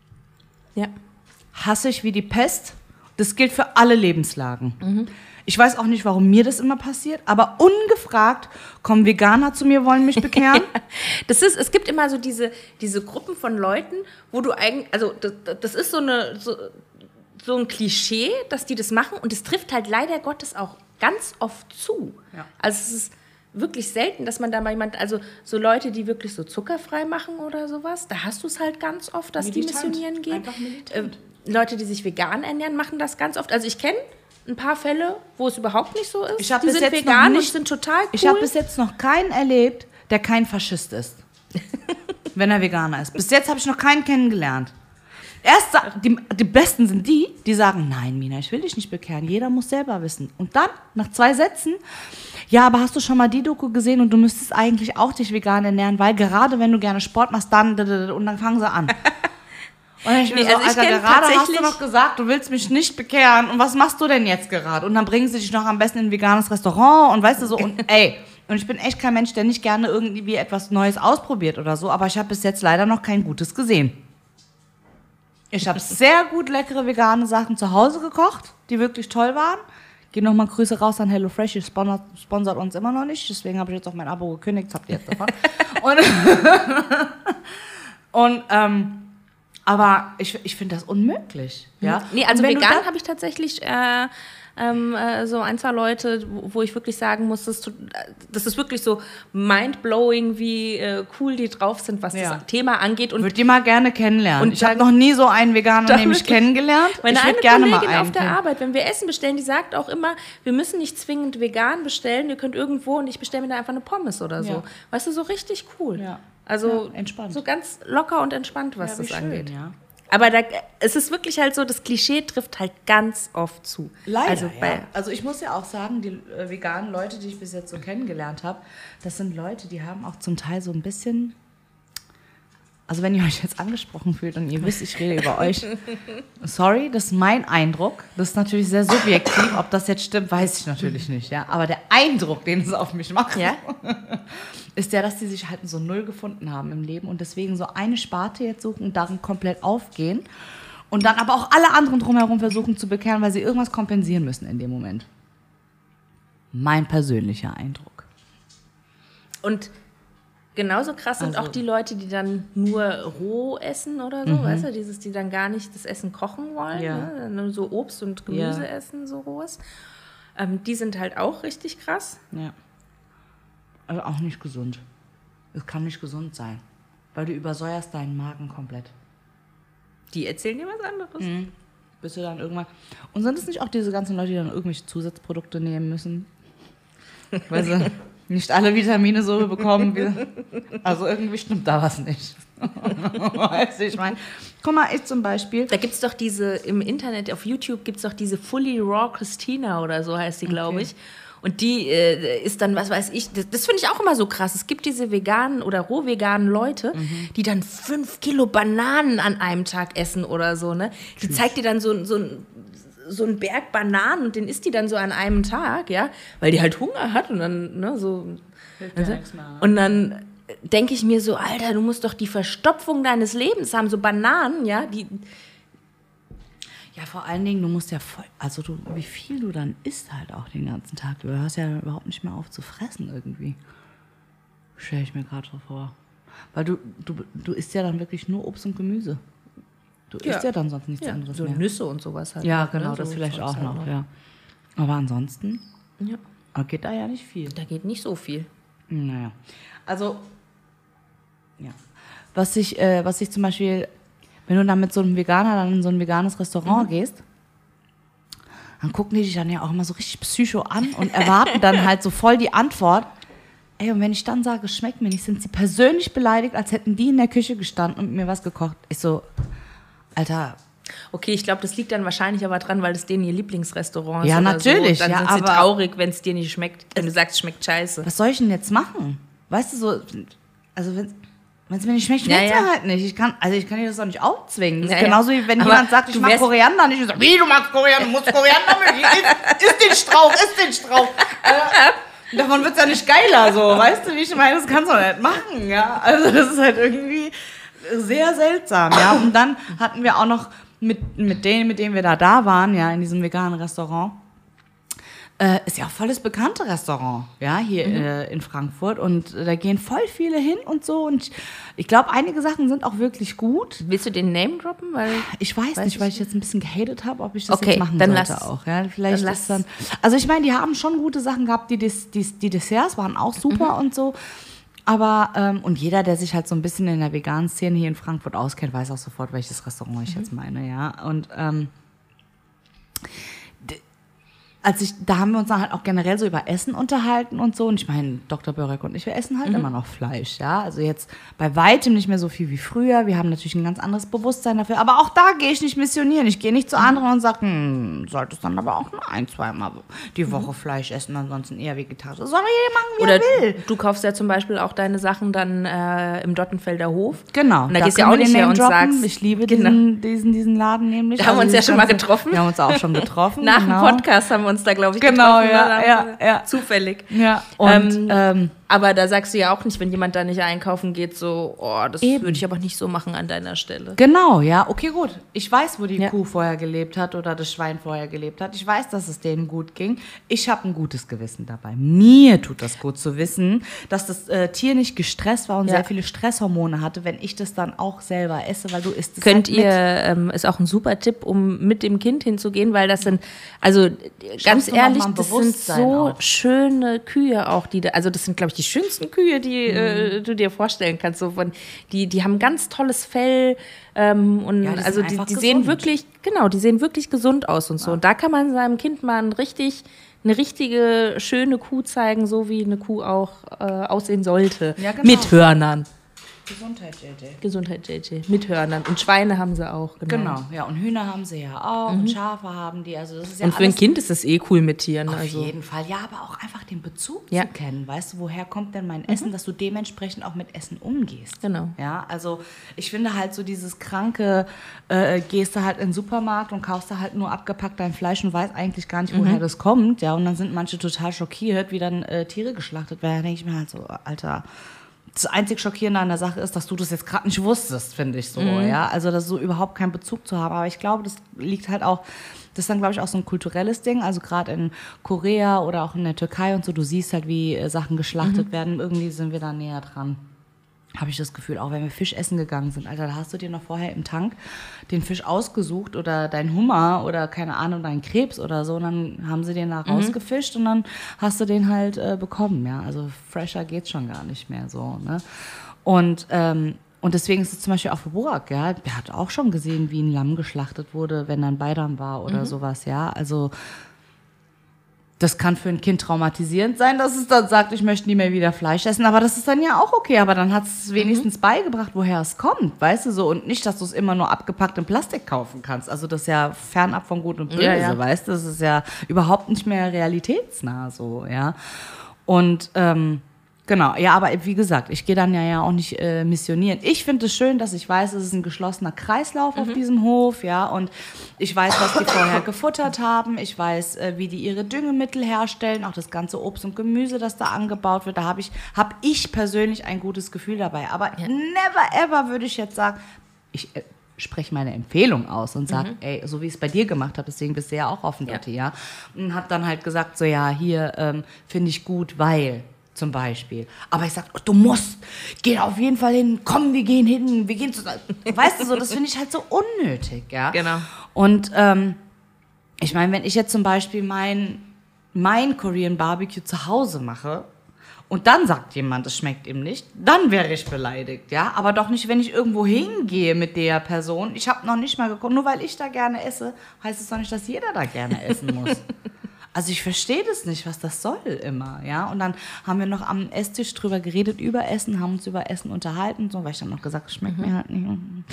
hasse ich wie die Pest. Das gilt für alle Lebenslagen. Ich weiß auch nicht, warum mir das immer passiert, aber ungefragt kommen Veganer zu mir, wollen mich bekehren. Es gibt immer so diese Gruppen von Leuten, wo du eigentlich, also das ist so ein Klischee, dass die das machen und es trifft halt leider Gottes auch ganz oft zu. Ja. Also es ist wirklich selten, dass man da mal jemand, also so Leute, die wirklich so zuckerfrei machen oder sowas, da hast du es halt ganz oft, dass die missionieren gehen. Einfach militant. Leute, die sich vegan ernähren, machen das ganz oft. Also ich kenne ein paar Fälle, wo es überhaupt nicht so ist. Die sind vegan und sind total cool. Ich habe bis jetzt noch keinen erlebt, der kein Faschist ist, wenn er Veganer ist. Bis jetzt habe ich noch keinen kennengelernt. Erst die Besten sind die sagen, nein, Mina, ich will dich nicht bekehren, jeder muss selber wissen. Und dann, nach 2 Sätzen, ja, aber hast du schon mal die Doku gesehen und du müsstest eigentlich auch dich vegan ernähren, weil gerade wenn du gerne Sport machst, dann, und dann fangen sie an. Und ich mir Alter, gerade hast du noch gesagt, du willst mich nicht bekehren und was machst du denn jetzt gerade? Und dann bringen sie dich noch am besten in ein veganes Restaurant und weißt du so, und und ich bin echt kein Mensch, der nicht gerne irgendwie etwas Neues ausprobiert oder so, aber ich habe bis jetzt leider noch kein Gutes gesehen. Ich habe sehr gut leckere vegane Sachen zu Hause gekocht, die wirklich toll waren. Gehen nochmal Grüße raus an HelloFresh, die sponsert uns immer noch nicht, deswegen habe ich jetzt auch mein Abo gekündigt, das habt ihr jetzt davon. Aber ich finde das unmöglich. Ja? Nee, also vegan habe ich tatsächlich so 1, 2 Leute, wo ich wirklich sagen muss, das ist wirklich so mindblowing, wie cool die drauf sind, was das Thema angeht. Und würde die mal gerne kennenlernen. Und ich habe noch nie so einen Veganer nämlich kennengelernt. Meine eine Kollegin auf der Arbeit, wenn wir Essen bestellen, die sagt auch immer, wir müssen nicht zwingend vegan bestellen, ihr könnt irgendwo und ich bestelle mir da einfach eine Pommes oder so. Ja. Weißt du, so richtig cool. Ja. Also entspannt. So ganz locker und entspannt, was das angeht. Ja. Aber es ist wirklich halt so, das Klischee trifft halt ganz oft zu. Leider, also ich muss ja auch sagen, die veganen Leute, die ich bis jetzt so kennengelernt habe, das sind Leute, die haben auch zum Teil so ein bisschen, also wenn ihr euch jetzt angesprochen fühlt und ihr wisst, ich rede über euch, sorry, das ist mein Eindruck, das ist natürlich sehr subjektiv, ob das jetzt stimmt, weiß ich natürlich nicht, ja, aber der Eindruck, den es auf mich macht, ist der, dass die sich halt so null gefunden haben im Leben und deswegen so eine Sparte jetzt suchen und darin komplett aufgehen und dann aber auch alle anderen drumherum versuchen zu bekehren, weil sie irgendwas kompensieren müssen in dem Moment. Mein persönlicher Eindruck. Und genauso krass sind auch die Leute, die dann nur roh essen oder so, weißt du, die dann gar nicht das Essen kochen wollen, ne? So Obst und Gemüse essen, so rohes. Die sind halt auch richtig krass. Ja. Also auch nicht gesund. Es kann nicht gesund sein. Weil du übersäuerst deinen Magen komplett. Die erzählen dir was anderes. Bis du dann irgendwann... Und sind es nicht auch diese ganzen Leute, die dann irgendwelche Zusatzprodukte nehmen müssen? Weil sie nicht alle Vitamine so bekommen. Also irgendwie stimmt da was nicht. Weißt du, ich meine... Guck mal, ich zum Beispiel... Da gibt es doch diese, im Internet, auf YouTube gibt es doch diese Fully Raw Christina oder so heißt die, glaube ich. Und die ist dann, was weiß ich, das finde ich auch immer so krass. Es gibt diese veganen oder rohveganen Leute, die dann 5 Kilo Bananen an einem Tag essen oder so, ne? Die zeigt dir dann so einen Berg Bananen und den isst die dann so an einem Tag, ja? Weil die halt Hunger hat und dann, ne, so. Und dann denke ich mir so, Alter, du musst doch die Verstopfung deines Lebens haben, so Bananen, ja, die... Ja, vor allen Dingen, du musst ja voll, also wie viel du dann isst halt auch den ganzen Tag. Du hörst ja überhaupt nicht mehr auf zu fressen irgendwie. Stelle ich mir gerade so vor. Weil du isst ja dann wirklich nur Obst und Gemüse. Du isst ja dann sonst nichts anderes so mehr. Nüsse und sowas halt. Ja, noch, genau, ne? das so vielleicht Zeugs auch halt noch, ja. Aber ansonsten Ja. geht da ja nicht viel. Da geht nicht so viel. Naja, also, ja. Was ich zum Beispiel, wenn du dann mit so einem Veganer dann in so ein veganes Restaurant gehst, dann gucken die dich dann ja auch immer so richtig psycho an und erwarten dann halt so voll die Antwort. Ey, und wenn ich dann sage, es schmeckt mir nicht, sind sie persönlich beleidigt, als hätten die in der Küche gestanden und mir was gekocht. Ich so, Alter... Okay, ich glaube, das liegt dann wahrscheinlich aber dran, weil das denen ihr Lieblingsrestaurant ist. Ja, oder natürlich. So. Dann ja, sind sie aber traurig, wenn es dir nicht schmeckt. Wenn du sagst, es schmeckt scheiße. was soll ich denn jetzt machen? Weißt du, so, also wenn es mir nicht schmeckt, schmeckt es mir halt nicht. Ich kann dir das auch nicht aufzwingen. Das ist genauso wie wenn jemand sagt, ich mag Koriander nicht. Ich sage, wie, du magst Koriander? Du musst Koriander mögen. Iss den Strauch. Davon wird es ja nicht geiler, so. Weißt du, wie ich meine? Das kannst du nicht machen, ja. Also das ist halt irgendwie sehr seltsam, ja. Und dann hatten wir auch noch mit denen wir da waren, ja, in diesem veganen Restaurant, ist ja auch voll das bekannte Restaurant, ja, hier in Frankfurt. Und da gehen voll viele hin und so. Und ich glaube, einige Sachen sind auch wirklich gut. Willst du den Name droppen? Weil ich weiß nicht, weil ich jetzt ein bisschen gehatet habe, ob ich das okay, jetzt machen dann sollte auch. Ja, vielleicht ist dann. Also ich meine, die haben schon gute Sachen gehabt, die Desserts waren auch super und so. Aber, und jeder, der sich halt so ein bisschen in der veganen Szene hier in Frankfurt auskennt, weiß auch sofort, welches Restaurant ich jetzt meine, ja. Und da haben wir uns dann halt auch generell so über Essen unterhalten und so. Und ich meine, Dr. Börek und ich, wir essen halt immer noch Fleisch, ja. Also jetzt bei weitem nicht mehr so viel wie früher. Wir haben natürlich ein ganz anderes Bewusstsein dafür. Aber auch da gehe ich nicht missionieren. Ich gehe nicht zu anderen und sage, solltest dann aber auch nur 1-2 Mal die Woche Fleisch essen, ansonsten eher vegetarisch. Das soll jeder machen, wie er will. Du kaufst ja zum Beispiel auch deine Sachen dann im Dottenfelder Hof. Genau. Und da gehst du ja auch nicht her und sagst... Ich liebe diesen Laden nämlich. Da haben wir uns ja schon mal getroffen. Wir haben uns auch schon getroffen. Nach dem Podcast haben wir uns da, glaube ich, genau, getroffen. Ja. Zufällig. Ja. Und, aber da sagst du ja auch nicht, wenn jemand da nicht einkaufen geht, so, oh, das würde ich aber nicht so machen an deiner Stelle. Genau, ja. Okay, gut. Ich weiß, wo die Kuh vorher gelebt hat oder das Schwein vorher gelebt hat. Ich weiß, dass es denen gut ging. Ich habe ein gutes Gewissen dabei. Mir tut das gut zu wissen, dass das Tier nicht gestresst war und sehr viele Stresshormone hatte, wenn ich das dann auch selber esse, weil du isst es Könnt halt ihr, ist auch ein super Tipp, um mit dem Kind hinzugehen, weil das sind, also ganz ehrlich, das sind so schöne Kühe auch, also das sind, glaube ich, die schönsten Kühe, die du dir vorstellen kannst. So die haben ganz tolles Fell und ja, also die sehen wirklich, genau, die sehen wirklich gesund aus und so. Und da kann man seinem Kind mal eine richtige, schöne Kuh zeigen, so wie eine Kuh auch aussehen sollte. Ja, genau. Mit Hörnern. Gesundheit, JJ. Mit Hörnern. Und Schweine haben sie auch. Genau, ja. Und Hühner haben sie ja auch. Und Schafe haben die. Also das ist ja und für ein Kind ist das cool mit Tieren. Auf jeden Fall. Ja, aber auch einfach den Bezug zu kennen. Weißt du, woher kommt denn mein Essen? Dass du dementsprechend auch mit Essen umgehst. Genau. Ja, also ich finde halt so dieses kranke, gehst du halt in den Supermarkt und kaufst da halt nur abgepackt dein Fleisch und weißt eigentlich gar nicht, woher das kommt. Ja, und dann sind manche total schockiert, wie dann Tiere geschlachtet werden. Da denke ich mir halt so, Alter... Das einzig Schockierende an der Sache ist, dass du das jetzt gerade nicht wusstest, finde ich so, ja. Also, dass so überhaupt keinen Bezug zu haben. Aber ich glaube, das liegt halt auch, das ist dann, glaube ich, auch so ein kulturelles Ding. Also, gerade in Korea oder auch in der Türkei und so, du siehst halt, wie Sachen geschlachtet werden. Irgendwie sind wir da näher dran. habe ich das Gefühl, auch wenn wir Fisch essen gegangen sind, Alter, da hast du dir noch vorher im Tank den Fisch ausgesucht oder dein Hummer oder keine Ahnung, dein Krebs oder so und dann haben sie den da rausgefischt und dann hast du den halt bekommen, ja, also fresher geht's schon gar nicht mehr so, ne, und deswegen ist es zum Beispiel auch für Burak, ja, der hat auch schon gesehen, wie ein Lamm geschlachtet wurde, wenn dann Beidam war oder sowas, ja, also das kann für ein Kind traumatisierend sein, dass es dann sagt, ich möchte nie mehr wieder Fleisch essen, aber das ist dann ja auch okay, aber dann hat es wenigstens beigebracht, woher es kommt, weißt du so, und nicht, dass du es immer nur abgepackt in Plastik kaufen kannst, also das ist ja fernab von Gut und Böse, weißt du, das ist ja überhaupt nicht mehr realitätsnah so, ja, und genau, ja, aber wie gesagt, ich gehe dann ja auch nicht missionieren. Ich finde es schön, dass ich weiß, es ist ein geschlossener Kreislauf auf diesem Hof, ja, und ich weiß, was die vorher gefuttert haben, ich weiß, wie die ihre Düngemittel herstellen, auch das ganze Obst und Gemüse, das da angebaut wird, da habe ich persönlich ein gutes Gefühl dabei, aber never ever würde ich jetzt sagen, ich spreche meine Empfehlung aus und sage, ey, so wie ich es bei dir gemacht habe, deswegen bist du ja auch offen, Dotti, ja, und habe dann halt gesagt, so ja, hier finde ich gut, weil zum Beispiel. Aber ich sag, du musst, geh auf jeden Fall hin, komm, wir gehen hin, wir gehen zusammen. Weißt du so, das finde ich halt so unnötig, ja. Genau. Und ich meine, wenn ich jetzt zum Beispiel mein Korean Barbecue zu Hause mache und dann sagt jemand, es schmeckt ihm nicht, dann wäre ich beleidigt, ja. Aber doch nicht, wenn ich irgendwo hingehe mit der Person. Ich habe noch nicht mal geguckt, nur weil ich da gerne esse, heißt es doch nicht, dass jeder da gerne essen muss. Also ich verstehe das nicht, was das soll immer, ja. Und dann haben wir noch am Esstisch drüber geredet, über Essen, haben uns über Essen unterhalten, so, weil ich dann noch gesagt, es schmeckt mir halt nicht.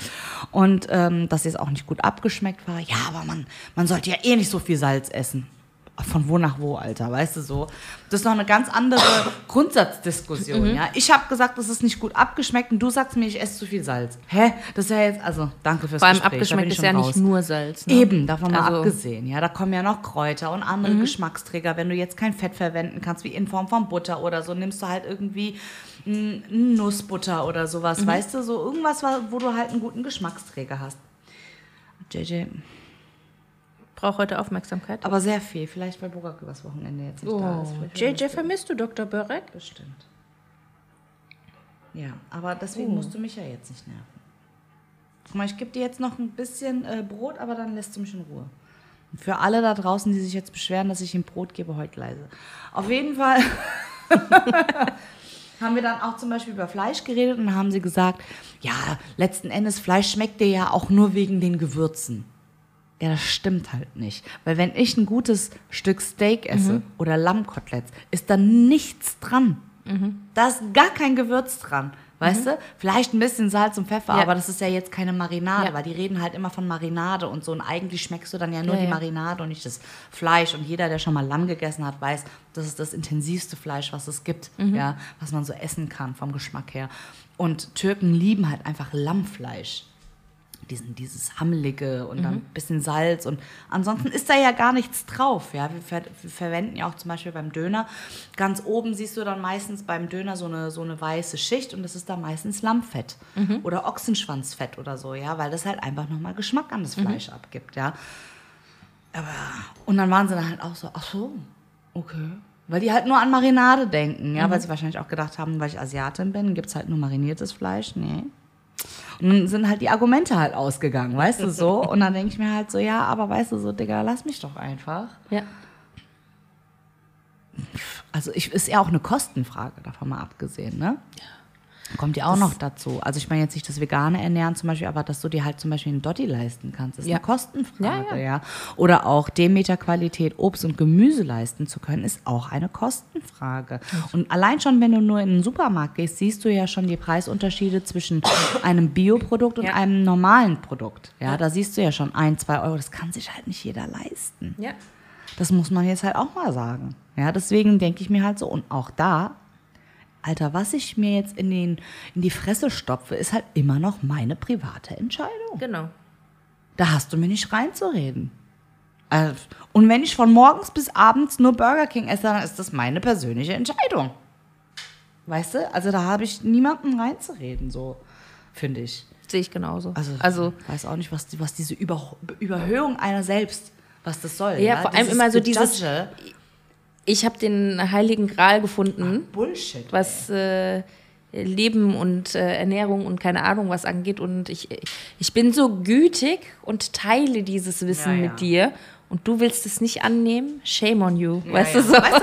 Und dass es auch nicht gut abgeschmeckt war. Ja, aber man sollte ja eh nicht so viel Salz essen. Von wo nach wo, Alter, weißt du so? Das ist noch eine ganz andere Grundsatzdiskussion, ja. Ich habe gesagt, das ist nicht gut abgeschmeckt und du sagst mir, ich esse zu viel Salz. Hä? Das ist ja jetzt, also danke fürs Gespräch. Vor allem abgeschmeckt ist ja nicht nur Salz. Ne? Eben, davon mal abgesehen, ja. Da kommen ja noch Kräuter und andere Geschmacksträger. Wenn du jetzt kein Fett verwenden kannst, wie in Form von Butter oder so, nimmst du halt irgendwie Nussbutter oder sowas, weißt du? So irgendwas, wo du halt einen guten Geschmacksträger hast. JJ... Brauche heute Aufmerksamkeit. Aber sehr viel. Vielleicht, weil Burak übers Wochenende jetzt nicht da ist. JJ, vermisst du Dr. Börek? Bestimmt. Ja, aber deswegen musst du mich ja jetzt nicht nerven. Guck mal, ich gebe dir jetzt noch ein bisschen Brot, aber dann lässt du mich in Ruhe. Und für alle da draußen, die sich jetzt beschweren, dass ich ihm Brot gebe, heute leise. Auf jeden Fall haben wir dann auch zum Beispiel über Fleisch geredet und dann haben sie gesagt, ja, letzten Endes, Fleisch schmeckt dir ja auch nur wegen den Gewürzen. Ja, das stimmt halt nicht. Weil wenn ich ein gutes Stück Steak esse oder Lammkoteletts, ist da nichts dran. Da ist gar kein Gewürz dran. Weißt du? Vielleicht ein bisschen Salz und Pfeffer, aber das ist ja jetzt keine Marinade, weil die reden halt immer von Marinade und so. Und eigentlich schmeckst du dann ja nur die Marinade und nicht das Fleisch. Und jeder, der schon mal Lamm gegessen hat, weiß, das ist das intensivste Fleisch, was es gibt, ja, was man so essen kann vom Geschmack her. Und Türken lieben halt einfach Lammfleisch. Dieses Hammelige und dann ein bisschen Salz und ansonsten ist da ja gar nichts drauf. Ja? Wir verwenden ja auch zum Beispiel beim Döner, ganz oben siehst du dann meistens beim Döner so eine weiße Schicht und das ist dann meistens Lammfett oder Ochsenschwanzfett oder so, ja, weil das halt einfach nochmal Geschmack an das Fleisch abgibt. Ja? Und dann waren sie dann halt auch so, ach so, okay. Weil die halt nur an Marinade denken, ja, weil sie wahrscheinlich auch gedacht haben, weil ich Asiatin bin, gibt es halt nur mariniertes Fleisch. Nee. Und dann sind halt die Argumente halt ausgegangen, weißt du so? Und dann denke ich mir halt so, ja, aber weißt du so, Digga, lass mich doch einfach. Ja. Also ist ja auch eine Kostenfrage, davon mal abgesehen, ne? Ja. Kommt ja auch noch dazu. Also ich meine jetzt nicht das vegane Ernähren zum Beispiel, aber dass du dir halt zum Beispiel einen Dotti leisten kannst, ist eine Kostenfrage, ja. Oder auch Demeter-Qualität Obst und Gemüse leisten zu können, ist auch eine Kostenfrage. Und allein schon, wenn du nur in den Supermarkt gehst, siehst du ja schon die Preisunterschiede zwischen einem Bioprodukt und einem normalen Produkt. Ja, da siehst du ja schon 1, 2 Euro. Das kann sich halt nicht jeder leisten. Ja. Das muss man jetzt halt auch mal sagen. Ja, deswegen denke ich mir halt so, und auch da, Alter, was ich mir jetzt in die Fresse stopfe, ist halt immer noch meine private Entscheidung. Genau. Da hast du mir nicht reinzureden. Und wenn ich von morgens bis abends nur Burger King esse, dann ist das meine persönliche Entscheidung. Weißt du? Also da habe ich niemandem reinzureden, so, finde ich. Sehe ich genauso. Also ich weiß auch nicht, was diese Überhöhung einer selbst, was das soll. Ja, vor allem immer so dieses... Ich habe den heiligen Gral gefunden. Bullshit. Was Leben und Ernährung und keine Ahnung was angeht. Und ich bin so gütig und teile dieses Wissen mit dir. Und du willst es nicht annehmen? Shame on you. Weißt du so? Weißt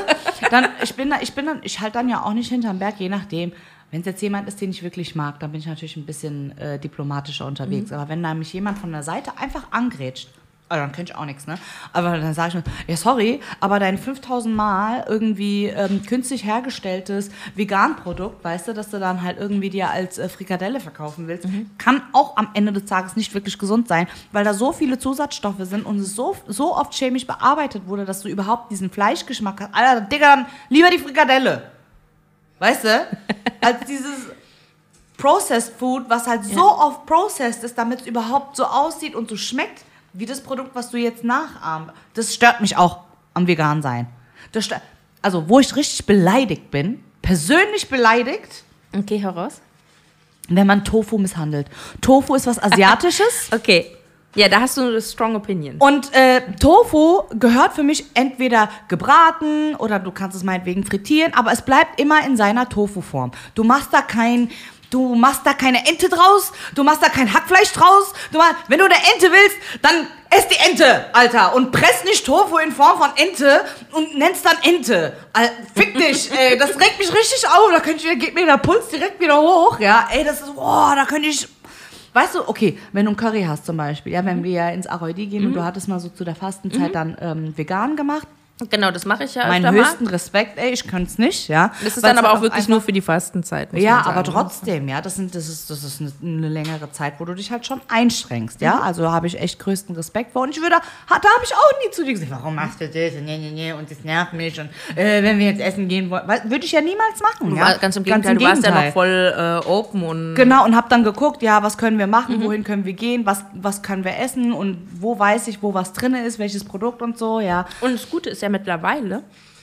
du, ich halte dann ja auch nicht hinterm Berg, je nachdem. Wenn es jetzt jemand ist, den ich wirklich mag, dann bin ich natürlich ein bisschen diplomatischer unterwegs. Aber wenn nämlich jemand von der Seite einfach angrätscht, also dann könnte ich auch nichts, ne? Aber dann sage ich mir, ja sorry, aber dein 5000 Mal irgendwie künstlich hergestelltes Vegan-Produkt, weißt du, dass du dann halt irgendwie dir als Frikadelle verkaufen willst, kann auch am Ende des Tages nicht wirklich gesund sein, weil da so viele Zusatzstoffe sind und es so oft chemisch bearbeitet wurde, dass du überhaupt diesen Fleischgeschmack hast. Alter, Digga, dann lieber die Frikadelle. Weißt du? Als dieses Processed Food, was halt so oft processed ist, damit es überhaupt so aussieht und so schmeckt, wie das Produkt, was du jetzt nachahmst. Das stört mich auch am Vegan-Sein. Also, wo ich richtig beleidigt bin, persönlich beleidigt. Okay, heraus. Wenn man Tofu misshandelt. Tofu ist was Asiatisches. Okay. Ja, da hast du eine strong opinion. Und Tofu gehört für mich entweder gebraten oder du kannst es meinetwegen frittieren, aber es bleibt immer in seiner Tofu-Form. Du machst da keine Ente draus, du machst da kein Hackfleisch draus. Wenn du eine Ente willst, dann ess die Ente, Alter. Und press nicht Tofu in Form von Ente und nennst dann Ente. Fick dich, ey, das regt mich richtig auf. Da geht mir der Puls direkt wieder hoch, ja. Ey, das ist, da könnte ich... Weißt du, okay, wenn du einen Curry hast zum Beispiel, ja, wenn wir ja ins Aroidi gehen und du hattest mal so zu der Fastenzeit dann vegan gemacht. Genau, das mache ich ja Meinen höchsten Respekt, ey, ich könnte es nicht, ja. Das ist dann aber auch wirklich nur für die Fastenzeit. Ja, aber trotzdem, ja, das ist eine längere Zeit, wo du dich halt schon einschränkst, ja. Also habe ich echt größten Respekt vor. Und da habe ich auch nie zu dir gesagt, warum machst du das und das nervt mich und wenn wir jetzt essen gehen wollen, würde ich ja niemals machen, ja. Ganz im Gegenteil, du warst ja noch voll open und... Genau, und habe dann geguckt, ja, was können wir machen, wohin können wir gehen, was können wir essen und wo weiß ich, wo was drin ist, welches Produkt und so, ja. Und das Gute ist ja mittlerweile,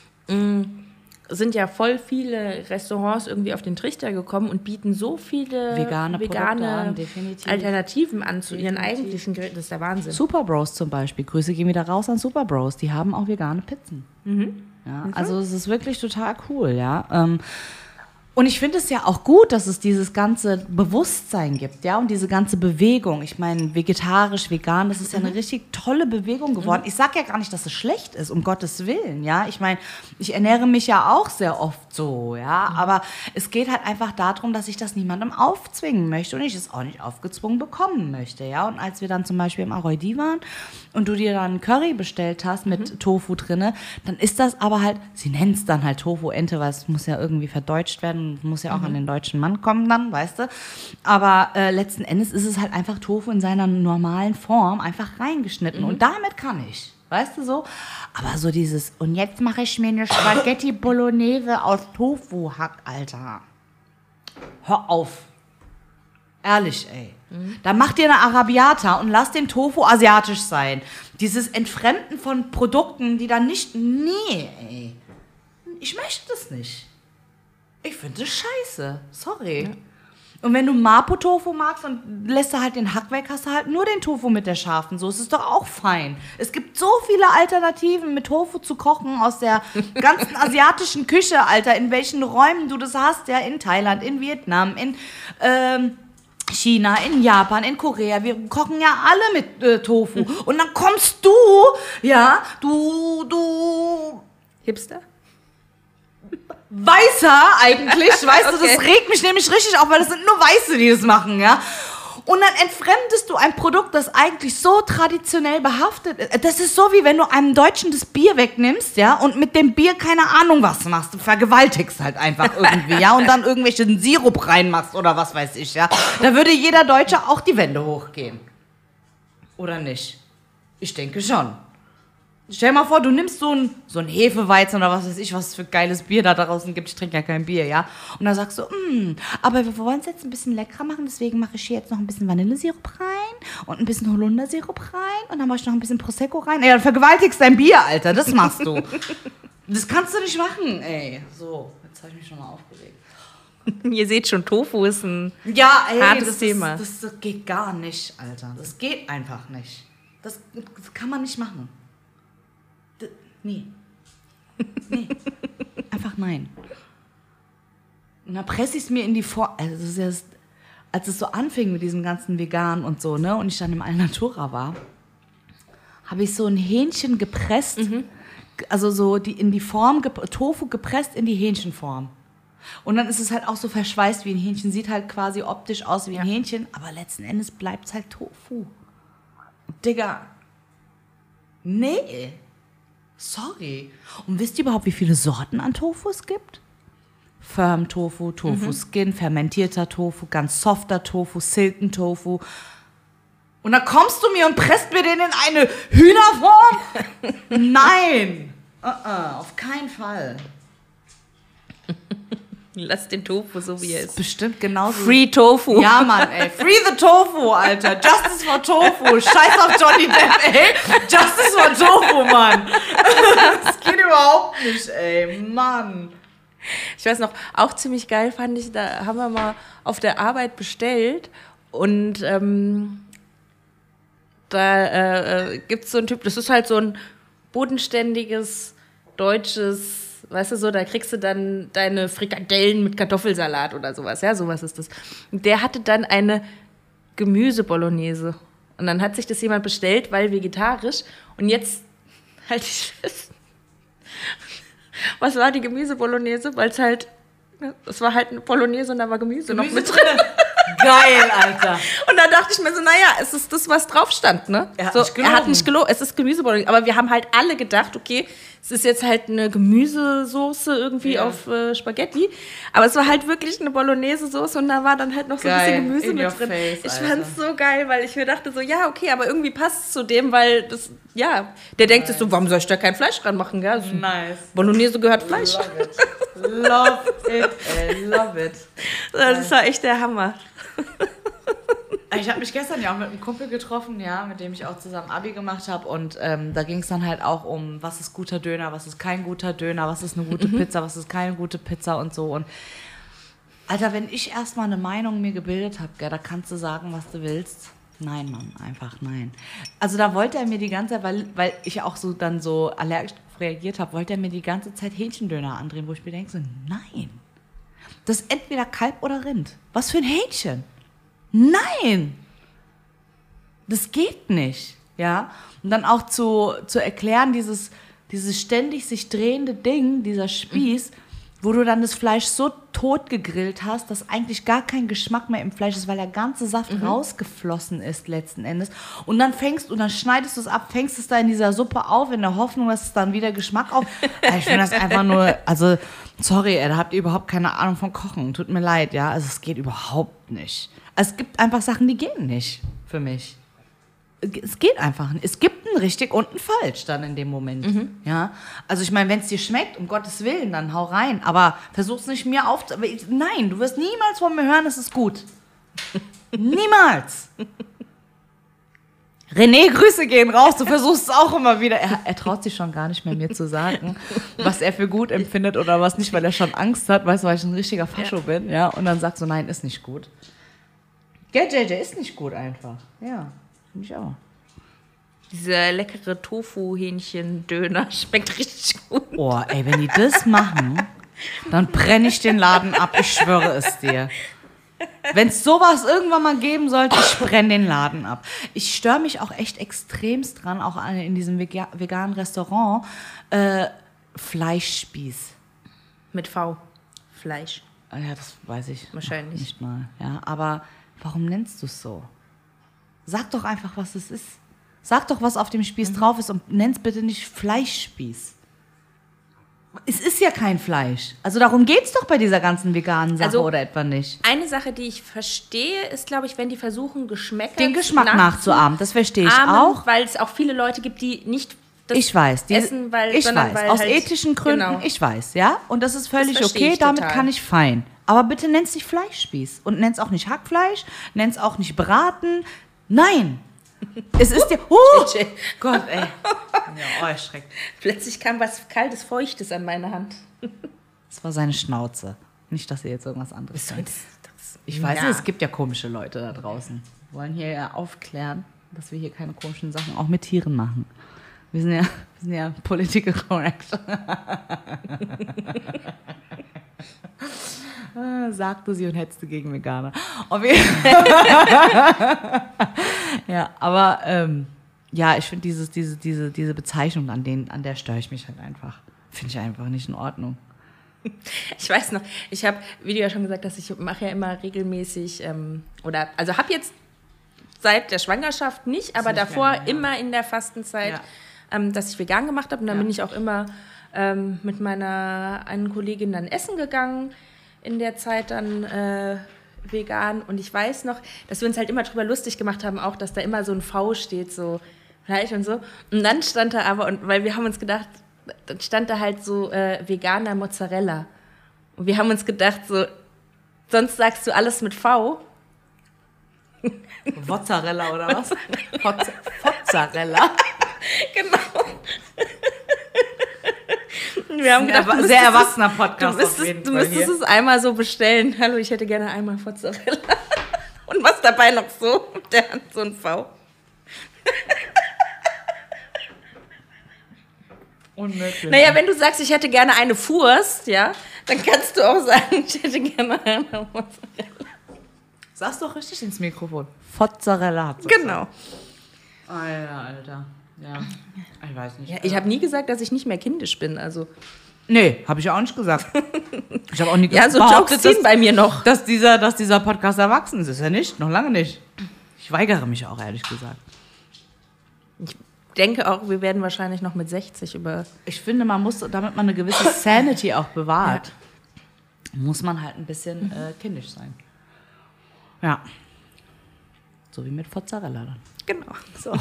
sind ja voll viele Restaurants irgendwie auf den Trichter gekommen und bieten so viele vegane an, Alternativen an zu ihren eigentlichen Gerichten. Das ist der Wahnsinn. Super Bros zum Beispiel. Grüße gehen wieder raus an Super Bros. Die haben auch vegane Pizzen. Ja, also es ist wirklich total cool, ja. Und ich finde es ja auch gut, dass es dieses ganze Bewusstsein gibt, ja, und diese ganze Bewegung. Ich meine, vegetarisch, vegan, das ist ja eine richtig tolle Bewegung geworden. Ich sage ja gar nicht, dass es schlecht ist, um Gottes Willen, ja. Ich meine, ich ernähre mich ja auch sehr oft so, ja, aber es geht halt einfach darum, dass ich das niemandem aufzwingen möchte und ich es auch nicht aufgezwungen bekommen möchte, ja. Und als wir dann zum Beispiel im Aroidi waren und du dir dann einen Curry bestellt hast mit Tofu drinne, dann ist das aber halt, sie nennt es dann halt Tofu-Ente, weil es muss ja irgendwie verdeutscht werden, muss ja auch an den deutschen Mann kommen dann, weißt du. Aber letzten Endes ist es halt einfach Tofu in seiner normalen Form einfach reingeschnitten. Und damit kann ich, weißt du so. Aber so dieses, und jetzt mache ich mir eine Spaghetti Bolognese aus Tofu-Hack, Alter. Hör auf. Ehrlich, ey. Da mach dir eine Arabiata und lass den Tofu asiatisch sein. Dieses Entfremden von Produkten, die dann nicht, nee, ey. Ich möchte das nicht. Ich finde das scheiße. Sorry. Ja. Und wenn du Mapo-Tofu magst und lässt du halt den Hack weg, hast du halt nur den Tofu mit der scharfen Soße. Ist doch auch fein. Es gibt so viele Alternativen, mit Tofu zu kochen aus der ganzen asiatischen Küche, Alter. In welchen Räumen du das hast, ja. In Thailand, in Vietnam, in China, in Japan, in Korea. Wir kochen ja alle mit Tofu. Und dann kommst du, ja, du... Hipster? Weißer eigentlich, weißt du, das regt mich nämlich richtig auf, weil das sind nur Weiße, die das machen, ja. Und dann entfremdest du ein Produkt, das eigentlich so traditionell behaftet ist. Das ist so, wie wenn du einem Deutschen das Bier wegnimmst, ja, und mit dem Bier keine Ahnung was machst. Du vergewaltigst halt einfach irgendwie, ja, und dann irgendwelchen Sirup reinmachst oder was weiß ich, ja. Da würde jeder Deutsche auch die Wände hochgehen. Oder nicht? Ich denke schon. Stell dir mal vor, du nimmst so ein Hefeweizen oder was weiß ich, was es für geiles Bier da draußen gibt. Ich trinke ja kein Bier, ja. Und dann sagst du, aber wir wollen es jetzt ein bisschen leckerer machen, deswegen mache ich hier jetzt noch ein bisschen Vanillesirup rein und ein bisschen Holundersirup rein und dann mache ich noch ein bisschen Prosecco rein. Ey, dann vergewaltigst dein Bier, Alter, das machst du. Das kannst du nicht machen, ey. So, jetzt habe ich mich schon mal aufgeregt. Ihr seht schon, Tofu ist ein hartes Thema. Das geht gar nicht, Alter. Das geht einfach nicht. Das kann man nicht machen. Nee. Einfach nein. Und dann presse ich es mir in die Form. Also das ist ja das, als es so anfing mit diesem ganzen Vegan und so, ne, und ich dann im Alnatura war, habe ich so ein Hähnchen gepresst, also so in die Form, Tofu gepresst in die Hähnchenform. Und dann ist es halt auch so verschweißt wie ein Hähnchen, sieht halt quasi optisch aus wie ein Hähnchen, aber letzten Endes bleibt es halt Tofu. Digga, nee, sorry. Und wisst ihr überhaupt, wie viele Sorten an Tofu es gibt? Firm-Tofu, Tofu-Skin, fermentierter Tofu, ganz softer Tofu, Silken-Tofu. Und dann kommst du mir und presst mir den in eine Hühnerform? Nein! Auf keinen Fall. Lass den Tofu so, wie er ist. Bestimmt genauso. Free Tofu. Ja, Mann, ey. Free the Tofu, Alter. Justice for Tofu. Scheiß auf Johnny Depp, ey. Justice for Tofu, Mann. Das geht überhaupt nicht, ey. Mann. Ich weiß noch, auch ziemlich geil fand ich, da haben wir mal auf der Arbeit bestellt und da gibt es so einen Typ, das ist halt so ein bodenständiges, deutsches, weißt du so, da kriegst du dann deine Frikadellen mit Kartoffelsalat oder sowas, ja, sowas ist das. Und der hatte dann eine Gemüse-Bolognese und dann hat sich das jemand bestellt, weil vegetarisch und jetzt halt ich fest. Was war die Gemüse-Bolognese? Weil es war halt eine Bolognese und da war Gemüse noch mit drin. Geil, Alter. Und da dachte ich mir so, naja, es ist das, was drauf stand, ne? Er hat nicht gelogen, es ist Gemüsebolognese. Aber wir haben halt alle gedacht, okay, es ist jetzt halt eine Gemüsesoße irgendwie auf Spaghetti. Aber es war halt wirklich eine Bolognese-Soße und da war dann halt noch so ein bisschen Gemüse mit drin. Ich fand's so geil, weil ich mir dachte so, ja, okay, aber irgendwie passt es zu dem, weil das, ja, der denkt sich so, warum soll ich da kein Fleisch dran machen, gell? Nice. Bolognese gehört Fleisch. Love it, ey, love it. Das war echt der Hammer. Ich habe mich gestern ja auch mit einem Kumpel getroffen, ja, mit dem ich auch zusammen Abi gemacht habe und da ging es dann halt auch um, was ist guter Döner, was ist kein guter Döner, was ist eine gute Pizza, was ist keine gute Pizza und so. Und Alter, wenn ich erstmal eine Meinung mir gebildet habe, da kannst du sagen, was du willst. Nein, Mann, einfach nein. Also da wollte er mir die ganze Zeit, weil ich auch so dann so allergisch reagiert habe, wollte er mir die ganze Zeit Hähnchendöner andrehen, wo ich mir denke, so, nein. Das ist entweder Kalb oder Rind. Was für ein Hähnchen? Nein! Das geht nicht, ja? Und dann auch zu erklären, dieses ständig sich drehende Ding, dieser Spieß, wo du dann das Fleisch so tot gegrillt hast, dass eigentlich gar kein Geschmack mehr im Fleisch ist, weil der ganze Saft rausgeflossen ist letzten Endes. Und dann schneidest du es ab, fängst es da in dieser Suppe auf, in der Hoffnung, dass es dann wieder Geschmack auf. Ich finde das einfach nur, also, sorry, da habt ihr überhaupt keine Ahnung von Kochen. Tut mir leid, ja. Also, es geht überhaupt nicht. Es gibt einfach Sachen, die gehen nicht für mich. Es geht einfach nicht. Es gibt ein richtig und ein falsch dann in dem Moment. Ja? Also ich meine, wenn es dir schmeckt, um Gottes Willen, dann hau rein. Aber versuch's nicht mir Nein, du wirst niemals von mir hören, es ist gut. Niemals. René, Grüße gehen raus. Du versuchst es auch immer wieder. Er traut sich schon gar nicht mehr, mir zu sagen, was er für gut empfindet oder was nicht, weil er schon Angst hat, weißt du, weil ich ein richtiger Fascho bin. Ja? Und dann sagt so, nein, ist nicht gut. Gell, JJ, ist nicht gut einfach. Ja. Finde ich auch. Dieser leckere Tofu-Hähnchen-Döner schmeckt richtig gut. Oh, ey, wenn die das machen, dann brenne ich den Laden ab, ich schwöre es dir. Wenn es sowas irgendwann mal geben sollte, ich brenne den Laden ab. Ich störe mich auch echt extremst dran, auch in diesem veganen Restaurant. Fleischspieß. Mit V. Fleisch. Ja, das weiß ich. Wahrscheinlich. Nicht mal. Ja, aber warum nennst du es so? Sag doch einfach, was es ist. Sag doch, was auf dem Spieß drauf ist und nenn's bitte nicht Fleischspieß. Es ist ja kein Fleisch. Also darum geht's doch bei dieser ganzen veganen Sache oder etwa nicht. Eine Sache, die ich verstehe, ist, glaube ich, wenn die versuchen, den Geschmack nachzuahmen. Das verstehe ich auch. Weil es auch viele Leute gibt, die nicht das essen, weil aus halt, ethischen Gründen, genau. Ich weiß, ja. Und das ist völlig okay, damit kann ich fein. Aber bitte nenn's nicht Fleischspieß. Und nenn's auch nicht Hackfleisch, nenn's auch nicht Braten. Nein! Es ist dir. Gott, ey. Ja, erschreckt. Plötzlich kam was Kaltes, Feuchtes an meine Hand. Das war seine Schnauze. Nicht, dass ihr jetzt irgendwas anderes sagt. Ich weiß nicht, es gibt ja komische Leute da draußen. Wir wollen hier ja aufklären, dass wir hier keine komischen Sachen auch mit Tieren machen. Wir sind ja political correct. Sagte sie und hetzte gegen Veganer. Ja, aber ja, ich finde diese Bezeichnung, an der störe ich mich halt einfach. Finde ich einfach nicht in Ordnung. Ich weiß noch, ich habe, wie du ja schon gesagt hast, ich mache ja immer regelmäßig, also habe jetzt seit der Schwangerschaft nicht, aber davor gerne, ja. immer in der Fastenzeit, dass ich vegan gemacht habe. Und dann bin ich auch immer mit meiner einen Kollegin dann essen gegangen, in der Zeit dann vegan. Und ich weiß noch, dass wir uns halt immer drüber lustig gemacht haben, auch, dass da immer so ein V steht, so Fleisch und so. Und dann stand da aber, weil wir haben uns gedacht, dann stand da halt so veganer Mozzarella. Und wir haben uns gedacht, so, sonst sagst du alles mit V. Mozzarella oder was? Mozzarella. Genau. Wir haben gedacht, sehr erwachsener Podcast auf jeden Du Fall müsstest hier. es einmal so bestellen. Hallo, ich hätte gerne einmal Mozzarella. Und was dabei noch so? Der hat so ein V. Unmöglich. Naja, wenn du sagst, ich hätte gerne eine Wurst, ja, dann kannst du auch sagen, ich hätte gerne eine Mozzarella. Sag's doch richtig ins Mikrofon. Mozzarella hat Genau. Alter. Ja, ich weiß nicht. Ja, ich habe nie gesagt, dass ich nicht mehr kindisch bin. Also. Nee, habe ich ja auch nicht gesagt. Ich habe auch nie Ja, so Jokes ziehen bei mir noch. dass dieser Podcast erwachsen ist. Ist er nicht, noch lange nicht. Ich weigere mich auch, ehrlich gesagt. Ich denke auch, wir werden wahrscheinlich noch mit 60 über... Ich finde, man muss, damit man eine gewisse Sanity auch bewahrt, muss man halt ein bisschen kindisch sein. Ja. So wie mit Mozzarella dann. Genau. So.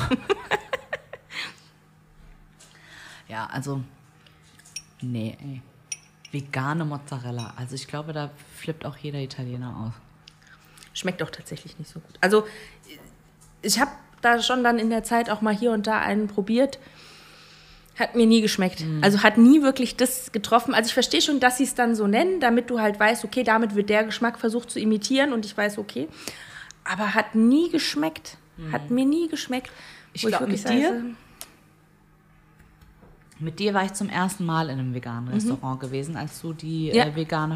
Ja, also, nee, ey. Vegane Mozzarella. Also ich glaube, da flippt auch jeder Italiener aus. Schmeckt doch tatsächlich nicht so gut. Also ich habe da schon dann in der Zeit auch mal hier und da einen probiert. Hat mir nie geschmeckt. Also hat nie wirklich das getroffen. Also ich verstehe schon, dass sie es dann so nennen, damit du halt weißt, okay, damit wird der Geschmack versucht zu imitieren und ich weiß, okay. Aber hat nie geschmeckt. Hat mir nie geschmeckt. Ich glaube, mit dir war ich zum ersten Mal in einem veganen Restaurant gewesen, als du die vegane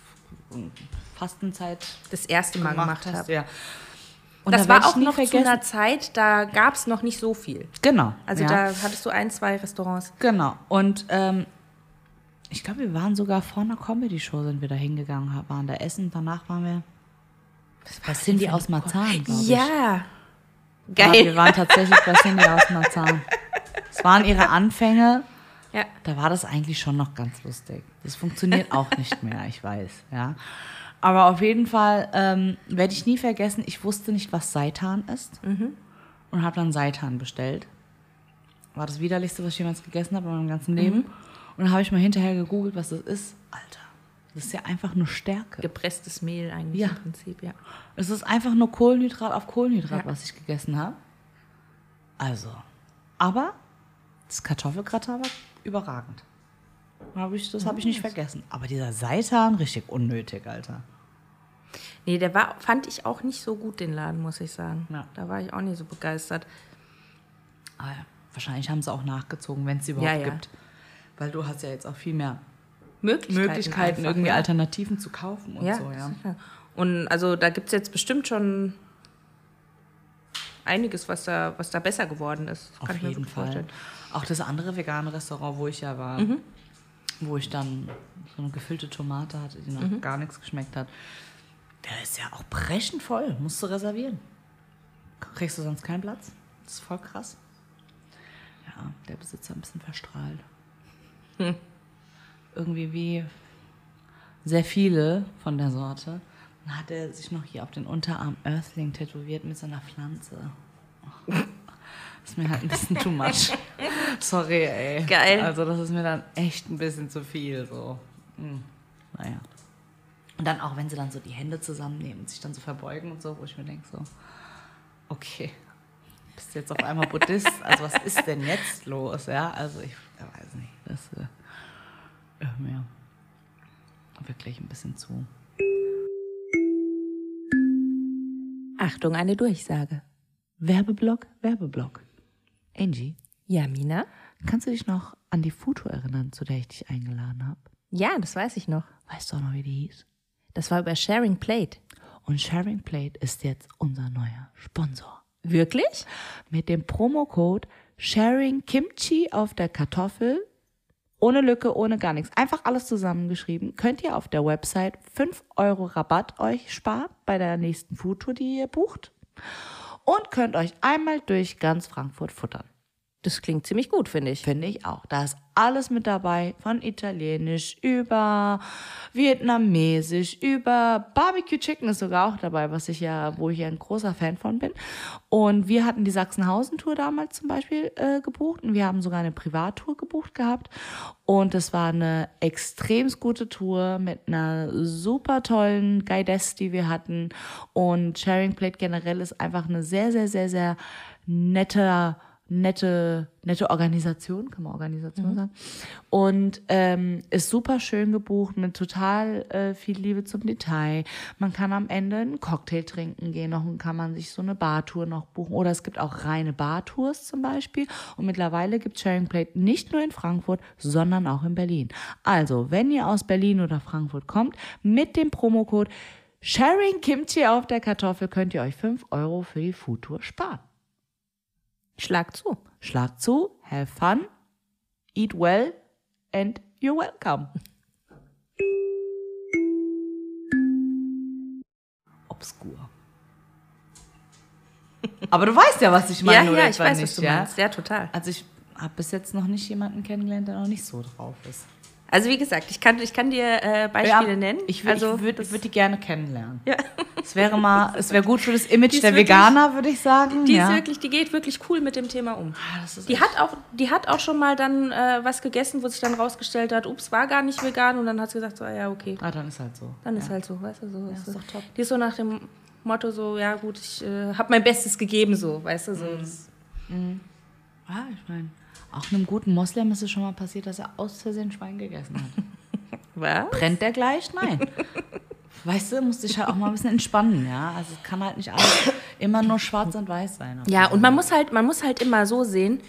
Fastenzeit das erste Mal gemacht hast. habe. Ja. Und Das da war werd ich auch nie noch vergessen. zu einer Zeit, da gab es noch nicht so viel. Genau. Also ja. da hattest du 1, 2 Restaurants. Genau. Und ich glaube, wir waren sogar vor einer Comedy-Show, sind wir da hingegangen, waren da essen. Danach waren wir bei Cindy aus Marzahn, glaube ich. Ja. Ja, Geil. wir waren tatsächlich bei Cindy aus Marzahn. Es waren ihre Anfänge. Ja. Da war das eigentlich schon noch ganz lustig. Das funktioniert auch nicht mehr, ich weiß. Ja. Aber auf jeden Fall werde ich nie vergessen, ich wusste nicht, was Seitan ist. Und habe dann Seitan bestellt. War das widerlichste, was ich jemals gegessen habe in meinem ganzen Leben. Und dann habe ich mal hinterher gegoogelt, was das ist. Alter, das ist ja einfach nur Stärke. Gepresstes Mehl eigentlich Ja. im Prinzip, ja. Es ist einfach nur Kohlenhydrat auf Kohlenhydrat, was ich gegessen habe. Also, aber das Kartoffelgratin war überragend. Das habe ich nicht vergessen. Aber dieser Seitan, richtig unnötig, Alter. Nee, fand ich auch nicht so gut, den Laden, muss ich sagen. Ja. Da war ich auch nicht so begeistert. Aber ja, wahrscheinlich haben sie auch nachgezogen, wenn es sie überhaupt Ja. gibt. Weil du hast ja jetzt auch viel mehr Möglichkeiten irgendwie ja. Alternativen zu kaufen und so, ja. sicher. Und also da gibt es jetzt bestimmt schon einiges, was da besser geworden ist. Das Auf kann ich mir jeden gut Fall. vorstellen. Auch das andere vegane Restaurant, wo ich ja war, wo ich dann so eine gefüllte Tomate hatte, die noch gar nichts geschmeckt hat, der ist ja auch brechend voll. Musst du reservieren. Kriegst du sonst keinen Platz. Das ist voll krass. Ja, der Besitzer ein bisschen verstrahlt. Irgendwie wie sehr viele von der Sorte. Dann hat er sich noch hier auf den Unterarm Earthling tätowiert mit seiner Pflanze. Das ist mir halt ein bisschen too much. Sorry, ey. Geil. Also das ist mir dann echt ein bisschen zu viel. So. Naja. Und dann auch, wenn sie dann so die Hände zusammennehmen und sich dann so verbeugen und so, wo ich mir denke so, okay, bist du jetzt auf einmal Buddhist? Also was ist denn jetzt los? Ja, also ich weiß nicht. Das mir wirklich ein bisschen zu. Achtung, eine Durchsage. Werbeblock. Angie, Ja, Mina? kannst du dich noch an die Foto erinnern, zu der ich dich eingeladen habe? Ja, das weiß ich noch. Weißt du auch noch, wie die hieß? Das war über Sharing Plate. Und Sharing Plate ist jetzt unser neuer Sponsor. Wirklich? Mit dem Promocode Sharing Kimchi auf der Kartoffel, ohne Lücke, ohne gar nichts, einfach alles zusammengeschrieben, könnt ihr auf der Website 5 € Rabatt euch sparen bei der nächsten Foodtour, die ihr bucht. Und könnt euch einmal durch ganz Frankfurt futtern. Das klingt ziemlich gut, finde ich. Finde ich auch. Da ist alles mit dabei, von Italienisch über Vietnamesisch, über Barbecue Chicken ist sogar auch dabei, wo ich ja ein großer Fan von bin. Und wir hatten die Sachsenhausen-Tour damals zum Beispiel gebucht und wir haben sogar eine Privattour gebucht gehabt. Und es war eine extrem gute Tour mit einer super tollen Guidess, die wir hatten. Und Sharing Plate generell ist einfach eine sehr, sehr, sehr, sehr nette Organisation, kann man Organisation sagen. Und ist super schön gebucht mit total viel Liebe zum Detail. Man kann am Ende einen Cocktail trinken gehen, noch kann man sich so eine Bartour noch buchen. Oder es gibt auch reine Bartours zum Beispiel. Und mittlerweile gibt es Sharing Plate nicht nur in Frankfurt, sondern auch in Berlin. Also, wenn ihr aus Berlin oder Frankfurt kommt, mit dem Promocode Sharing Kimchi auf der Kartoffel könnt ihr euch 5 € für die Foodtour sparen. Schlag zu. Schlag zu, have fun, eat well and you're welcome. Obskur. Aber du weißt ja, was ich meine, oder? Ja, ich weiß, was du meinst. Ja, total. Also ich habe bis jetzt noch nicht jemanden kennengelernt, der noch nicht so drauf ist. Also wie gesagt, ich kann dir Beispiele nennen. Ich würde die gerne kennenlernen. Ja. Es wäre gut für das Image der Veganer, würde ich sagen. Die geht wirklich cool mit dem Thema um. Die hat auch schon mal dann was gegessen, wo sich dann rausgestellt hat, ups, war gar nicht vegan. Und dann hat sie gesagt, so, ja, okay. Ah, dann ist halt so. Dann ist halt so, weißt du, so. Ja, ist doch top. Die ist so nach dem Motto so, ja gut, ich habe mein Bestes gegeben, so, weißt du, so. Ah, ich meine, auch einem guten Moslem ist es schon mal passiert, dass er aus Versehen Schwein gegessen hat. Was? Brennt der gleich? Nein. Weißt du, musst dich halt auch mal ein bisschen entspannen, ja. Also es kann halt nicht alles immer nur schwarz und weiß sein. Ja, und man muss halt immer so sehen,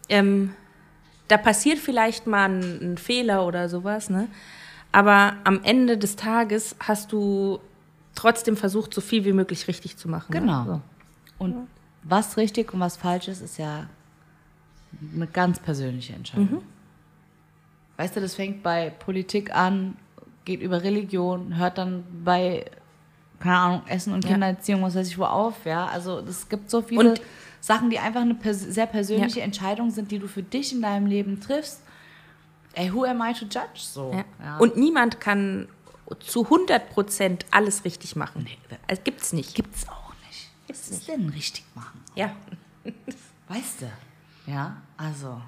da passiert vielleicht mal ein Fehler oder sowas, ne? Aber am Ende des Tages hast du trotzdem versucht, so viel wie möglich richtig zu machen. Genau. Ne? So. Und was richtig und was falsch ist ja eine ganz persönliche Entscheidung. Weißt du, das fängt bei Politik an, geht über Religion, hört dann bei, keine Ahnung, Essen und Kindererziehung, was weiß ich wo auf, ja. Also es gibt so viele Sachen, die einfach eine sehr persönliche Entscheidung sind, die du für dich in deinem Leben triffst. Ey, who am I to judge? So. Ja. Ja. Und niemand kann zu 100% alles richtig machen. Nee, also gibt's nicht. Gibt's auch nicht. Was ist denn richtig machen? Ja. Weißt du? Ja, also.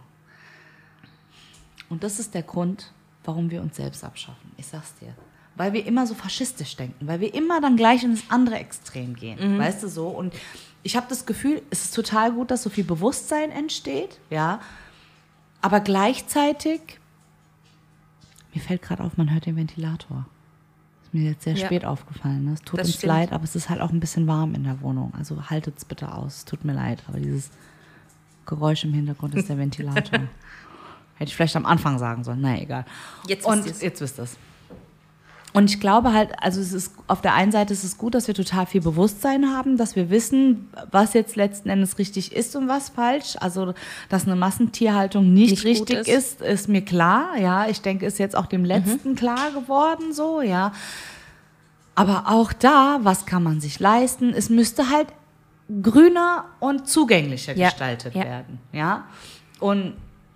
Und das ist der Grund, warum wir uns selbst abschaffen. Ich sag's dir. Weil wir immer so faschistisch denken, weil wir immer dann gleich in das andere Extrem gehen. Weißt du so? Und ich habe das Gefühl, es ist total gut, dass so viel Bewusstsein entsteht, ja. Aber gleichzeitig, mir fällt gerade auf, man hört den Ventilator. Ist mir jetzt sehr spät aufgefallen. Ne? Es tut uns leid, aber es ist halt auch ein bisschen warm in der Wohnung. Also haltet's bitte aus. Es tut mir leid, aber dieses Geräusch im Hintergrund ist der Ventilator. Hätte ich vielleicht am Anfang sagen sollen. Naja, egal. Jetzt wisst ihr es. Und ich glaube halt, also es ist auf der einen Seite ist es gut, dass wir total viel Bewusstsein haben, dass wir wissen, was jetzt letzten Endes richtig ist und was falsch. Also, dass eine Massentierhaltung nicht richtig ist mir klar. Ja, ich denke, ist jetzt auch dem Letzten klar geworden, so, ja. Aber auch da, was kann man sich leisten? Es müsste halt grüner und zugänglicher gestaltet werden, ja. Und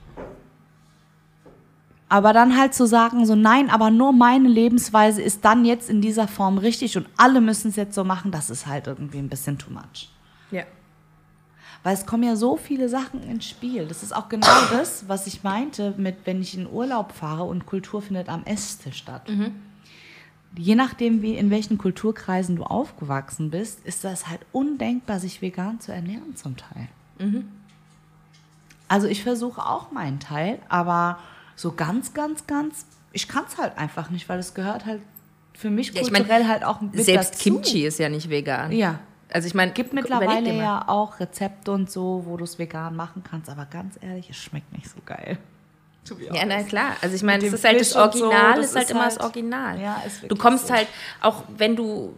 aber dann halt zu sagen, so nein, aber nur meine Lebensweise ist dann jetzt in dieser Form richtig und alle müssen es jetzt so machen, das ist halt irgendwie ein bisschen too much. Ja. Weil es kommen ja so viele Sachen ins Spiel. Das ist auch genau das, was ich meinte, mit wenn ich in Urlaub fahre und Kultur findet am Esstisch statt. Je nachdem, wie in welchen Kulturkreisen du aufgewachsen bist, ist das halt undenkbar, sich vegan zu ernähren zum Teil. Also ich versuche auch meinen Teil, aber so ganz, ich kann es halt einfach nicht, weil es gehört halt für mich kulturell halt auch mit selbst dazu. Kimchi ist ja nicht vegan. Ja. Also ich meine, gibt mittlerweile ja auch Rezepte und so, wo du es vegan machen kannst, aber ganz ehrlich, es schmeckt nicht so geil. Ja, na klar. Also ich meine, Mit das dem ist halt das Fisch und so, Original, das ist halt ist immer halt- das Original. Ja, ist wirklich Du kommst so. halt, auch wenn du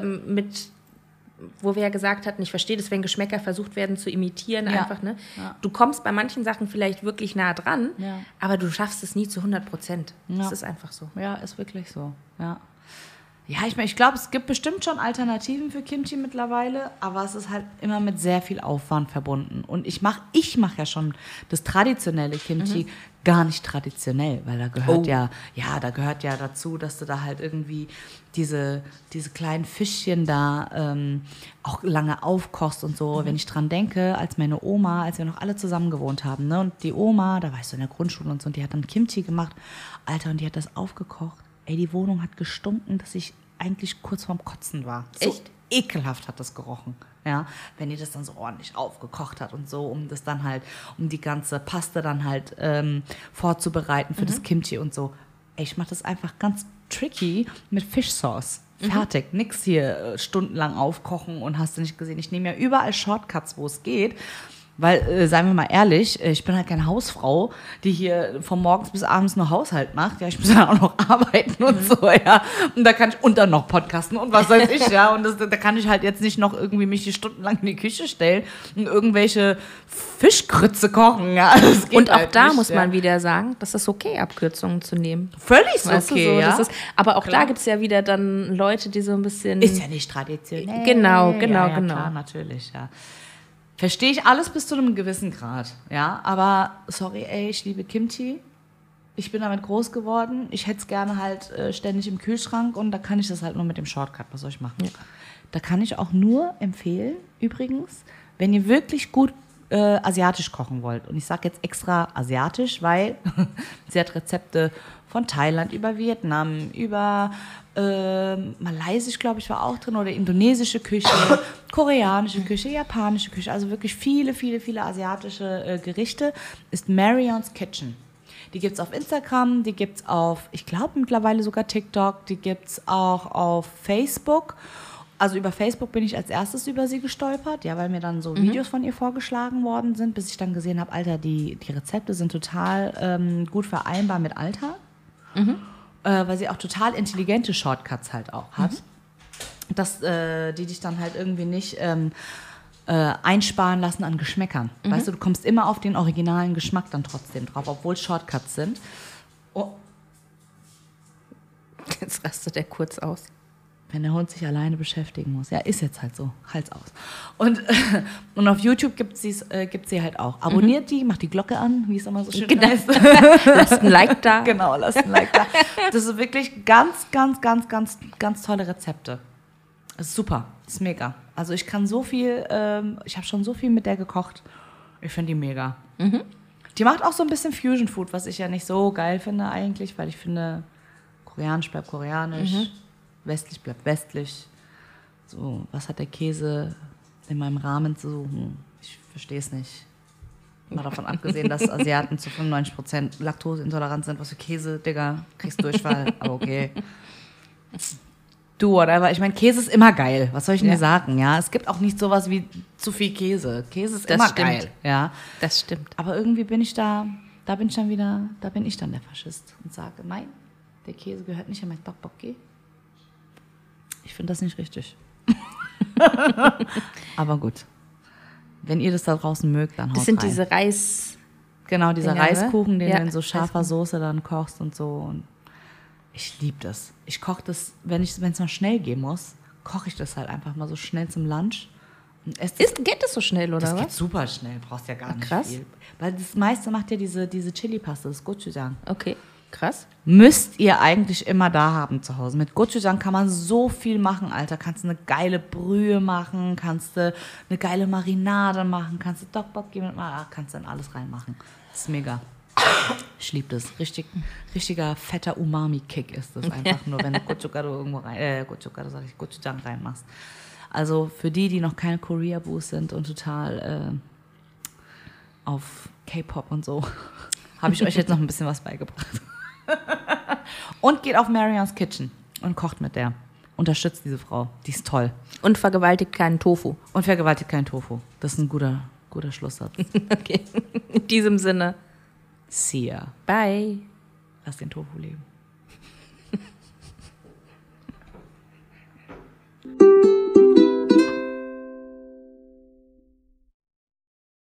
wo wir ja gesagt hatten, ich verstehe das, wenn Geschmäcker versucht werden zu imitieren, Ja. einfach, ne? Ja. Du kommst bei manchen Sachen vielleicht wirklich nah dran, Ja. aber du schaffst es nie zu 100%. Ja. Das ist einfach so. Ja, ist wirklich so. Ja. Ja, ich meine, ich glaube, es gibt bestimmt schon Alternativen für Kimchi mittlerweile, aber es ist halt immer mit sehr viel Aufwand verbunden. Und ich mach ja schon das traditionelle Kimchi gar nicht traditionell, weil da gehört da gehört ja dazu, dass du da halt irgendwie diese kleinen Fischchen da auch lange aufkochst und so. Wenn ich dran denke, als meine Oma, als wir noch alle zusammen gewohnt haben, ne, und die Oma, da war ich so in der Grundschule und so, und die hat dann Kimchi gemacht, Alter, und die hat das aufgekocht. Ey, die Wohnung hat gestunken, dass ich eigentlich kurz vorm Kotzen war. So Echt? ekelhaft hat das gerochen. Ja, wenn die das dann so ordentlich aufgekocht hat und so, um das dann halt, um die ganze Paste dann halt vorzubereiten für das Kimchi und so. Ey, ich mache das einfach ganz tricky mit Fischsauce. Fertig. Nix hier stundenlang aufkochen und hast du nicht gesehen. Ich nehme ja überall Shortcuts, wo es geht. Weil, seien wir mal ehrlich, ich bin halt keine Hausfrau, die hier von morgens bis abends nur Haushalt macht. Ja, ich muss dann auch noch arbeiten und so, ja. Und da kann ich und dann noch podcasten und was weiß ich, ja. Und da kann ich halt jetzt nicht noch irgendwie mich hier stundenlang in die Küche stellen und irgendwelche Fischkrütze kochen, ja. Das geht Und auch halt da nicht, muss ja. man wieder sagen, das ist okay, Abkürzungen zu nehmen. Völlig Weißt du, okay, so, ja. das ist, aber auch Klar. da gibt es ja wieder dann Leute, die so ein bisschen... Ist ja nicht traditionell. Genau. Ja, klar, natürlich, ja. Verstehe ich alles bis zu einem gewissen Grad, ja. Aber, sorry, ey, ich liebe Kimchi. Ich bin damit groß geworden. Ich hätte es gerne halt ständig im Kühlschrank und da kann ich das halt nur mit dem Shortcut. Was soll ich machen? Ja. Da kann ich auch nur empfehlen, übrigens, wenn ihr wirklich gut asiatisch kochen wollt. Und ich sage jetzt extra asiatisch, weil sie hat Rezepte von Thailand über Vietnam, über Malaysisch, glaube ich, war auch drin, oder indonesische Küche, koreanische Küche, japanische Küche, also wirklich viele, viele, viele asiatische Gerichte, ist Marion's Kitchen. Die gibt es auf Instagram, die gibt es auf, ich glaube mittlerweile sogar TikTok, die gibt es auch auf Facebook. Also über Facebook bin ich als erstes über sie gestolpert, ja, weil mir dann so Videos von ihr vorgeschlagen worden sind, bis ich dann gesehen habe, Alter, die Rezepte sind total gut vereinbar mit Alltag. Weil sie auch total intelligente Shortcuts halt auch hat, dass die dich dann halt irgendwie nicht einsparen lassen an Geschmäckern. Weißt du, du kommst immer auf den originalen Geschmack dann trotzdem drauf, obwohl Shortcuts sind. Oh. Jetzt rastet der kurz aus. Wenn der Hund sich alleine beschäftigen muss. Ja, ist jetzt halt so. Hals aus. Und auf YouTube gibt sie halt auch. Abonniert die, macht die Glocke an, wie es immer so schön heißt. Lasst ein Like da. Genau, lasst ein Like da. Das ist wirklich ganz, ganz, ganz, ganz, ganz tolle Rezepte. Das ist super. Das ist mega. Also ich kann so viel, ich habe schon so viel mit der gekocht. Ich finde die mega. Die macht auch so ein bisschen Fusion Food, was ich ja nicht so geil finde eigentlich, weil ich finde, koreanisch bleibt koreanisch. Westlich bleibt westlich. So, was hat der Käse in meinem Rahmen zu suchen? Ich verstehe es nicht. Mal davon abgesehen, dass Asiaten zu 95% laktoseintolerant sind. Was für Käse, Digga, kriegst Durchfall, aber okay. Du, whatever. Ich meine, Käse ist immer geil. Was soll ich denn dir sagen? Ja, es gibt auch nicht sowas wie zu viel Käse. Käse ist immer geil. Ja, das stimmt. aber irgendwie bin ich da bin ich dann der Faschist und sage, nein, der Käse gehört nicht in mein Tteokbokki. Ich finde das nicht richtig. Aber gut. Wenn ihr das da draußen mögt, dann haut Das sind rein. diese Reis... Genau, dieser Dinger, ne? Reiskuchen, den Ja, du in so scharfer Reiskuchen. Soße dann kochst und so. Und ich liebe das. Ich koche das, wenn es mal schnell gehen muss, koche ich das halt einfach mal so schnell zum Lunch. Und esse das. Geht das so schnell, oder Das geht was? super schnell, brauchst ja gar nicht krass. viel. Weil das meiste macht ja diese Chili-Paste, das Gochujang. Okay, krass. Müsst ihr eigentlich immer da haben zu Hause. Mit Gochujang kann man so viel machen, Alter. Kannst du eine geile Brühe machen, kannst du eine geile Marinade machen, kannst du Tteokbokki mitmachen, kannst du dann alles reinmachen. Das ist mega. Ich liebe das. Richtiger fetter Umami-Kick ist das einfach nur, wenn du Gochujang reinmachst. Also für die noch keine Korea-Boos sind und total auf K-Pop und so, habe ich euch jetzt noch ein bisschen was beigebracht. Und geht auf Marion's Kitchen und kocht mit der. Unterstützt diese Frau. Die ist toll. Und vergewaltigt keinen Tofu. Und vergewaltigt keinen Tofu. Das ist ein guter Schlusssatz. Okay, in diesem Sinne. See ya. Bye. Lass den Tofu leben.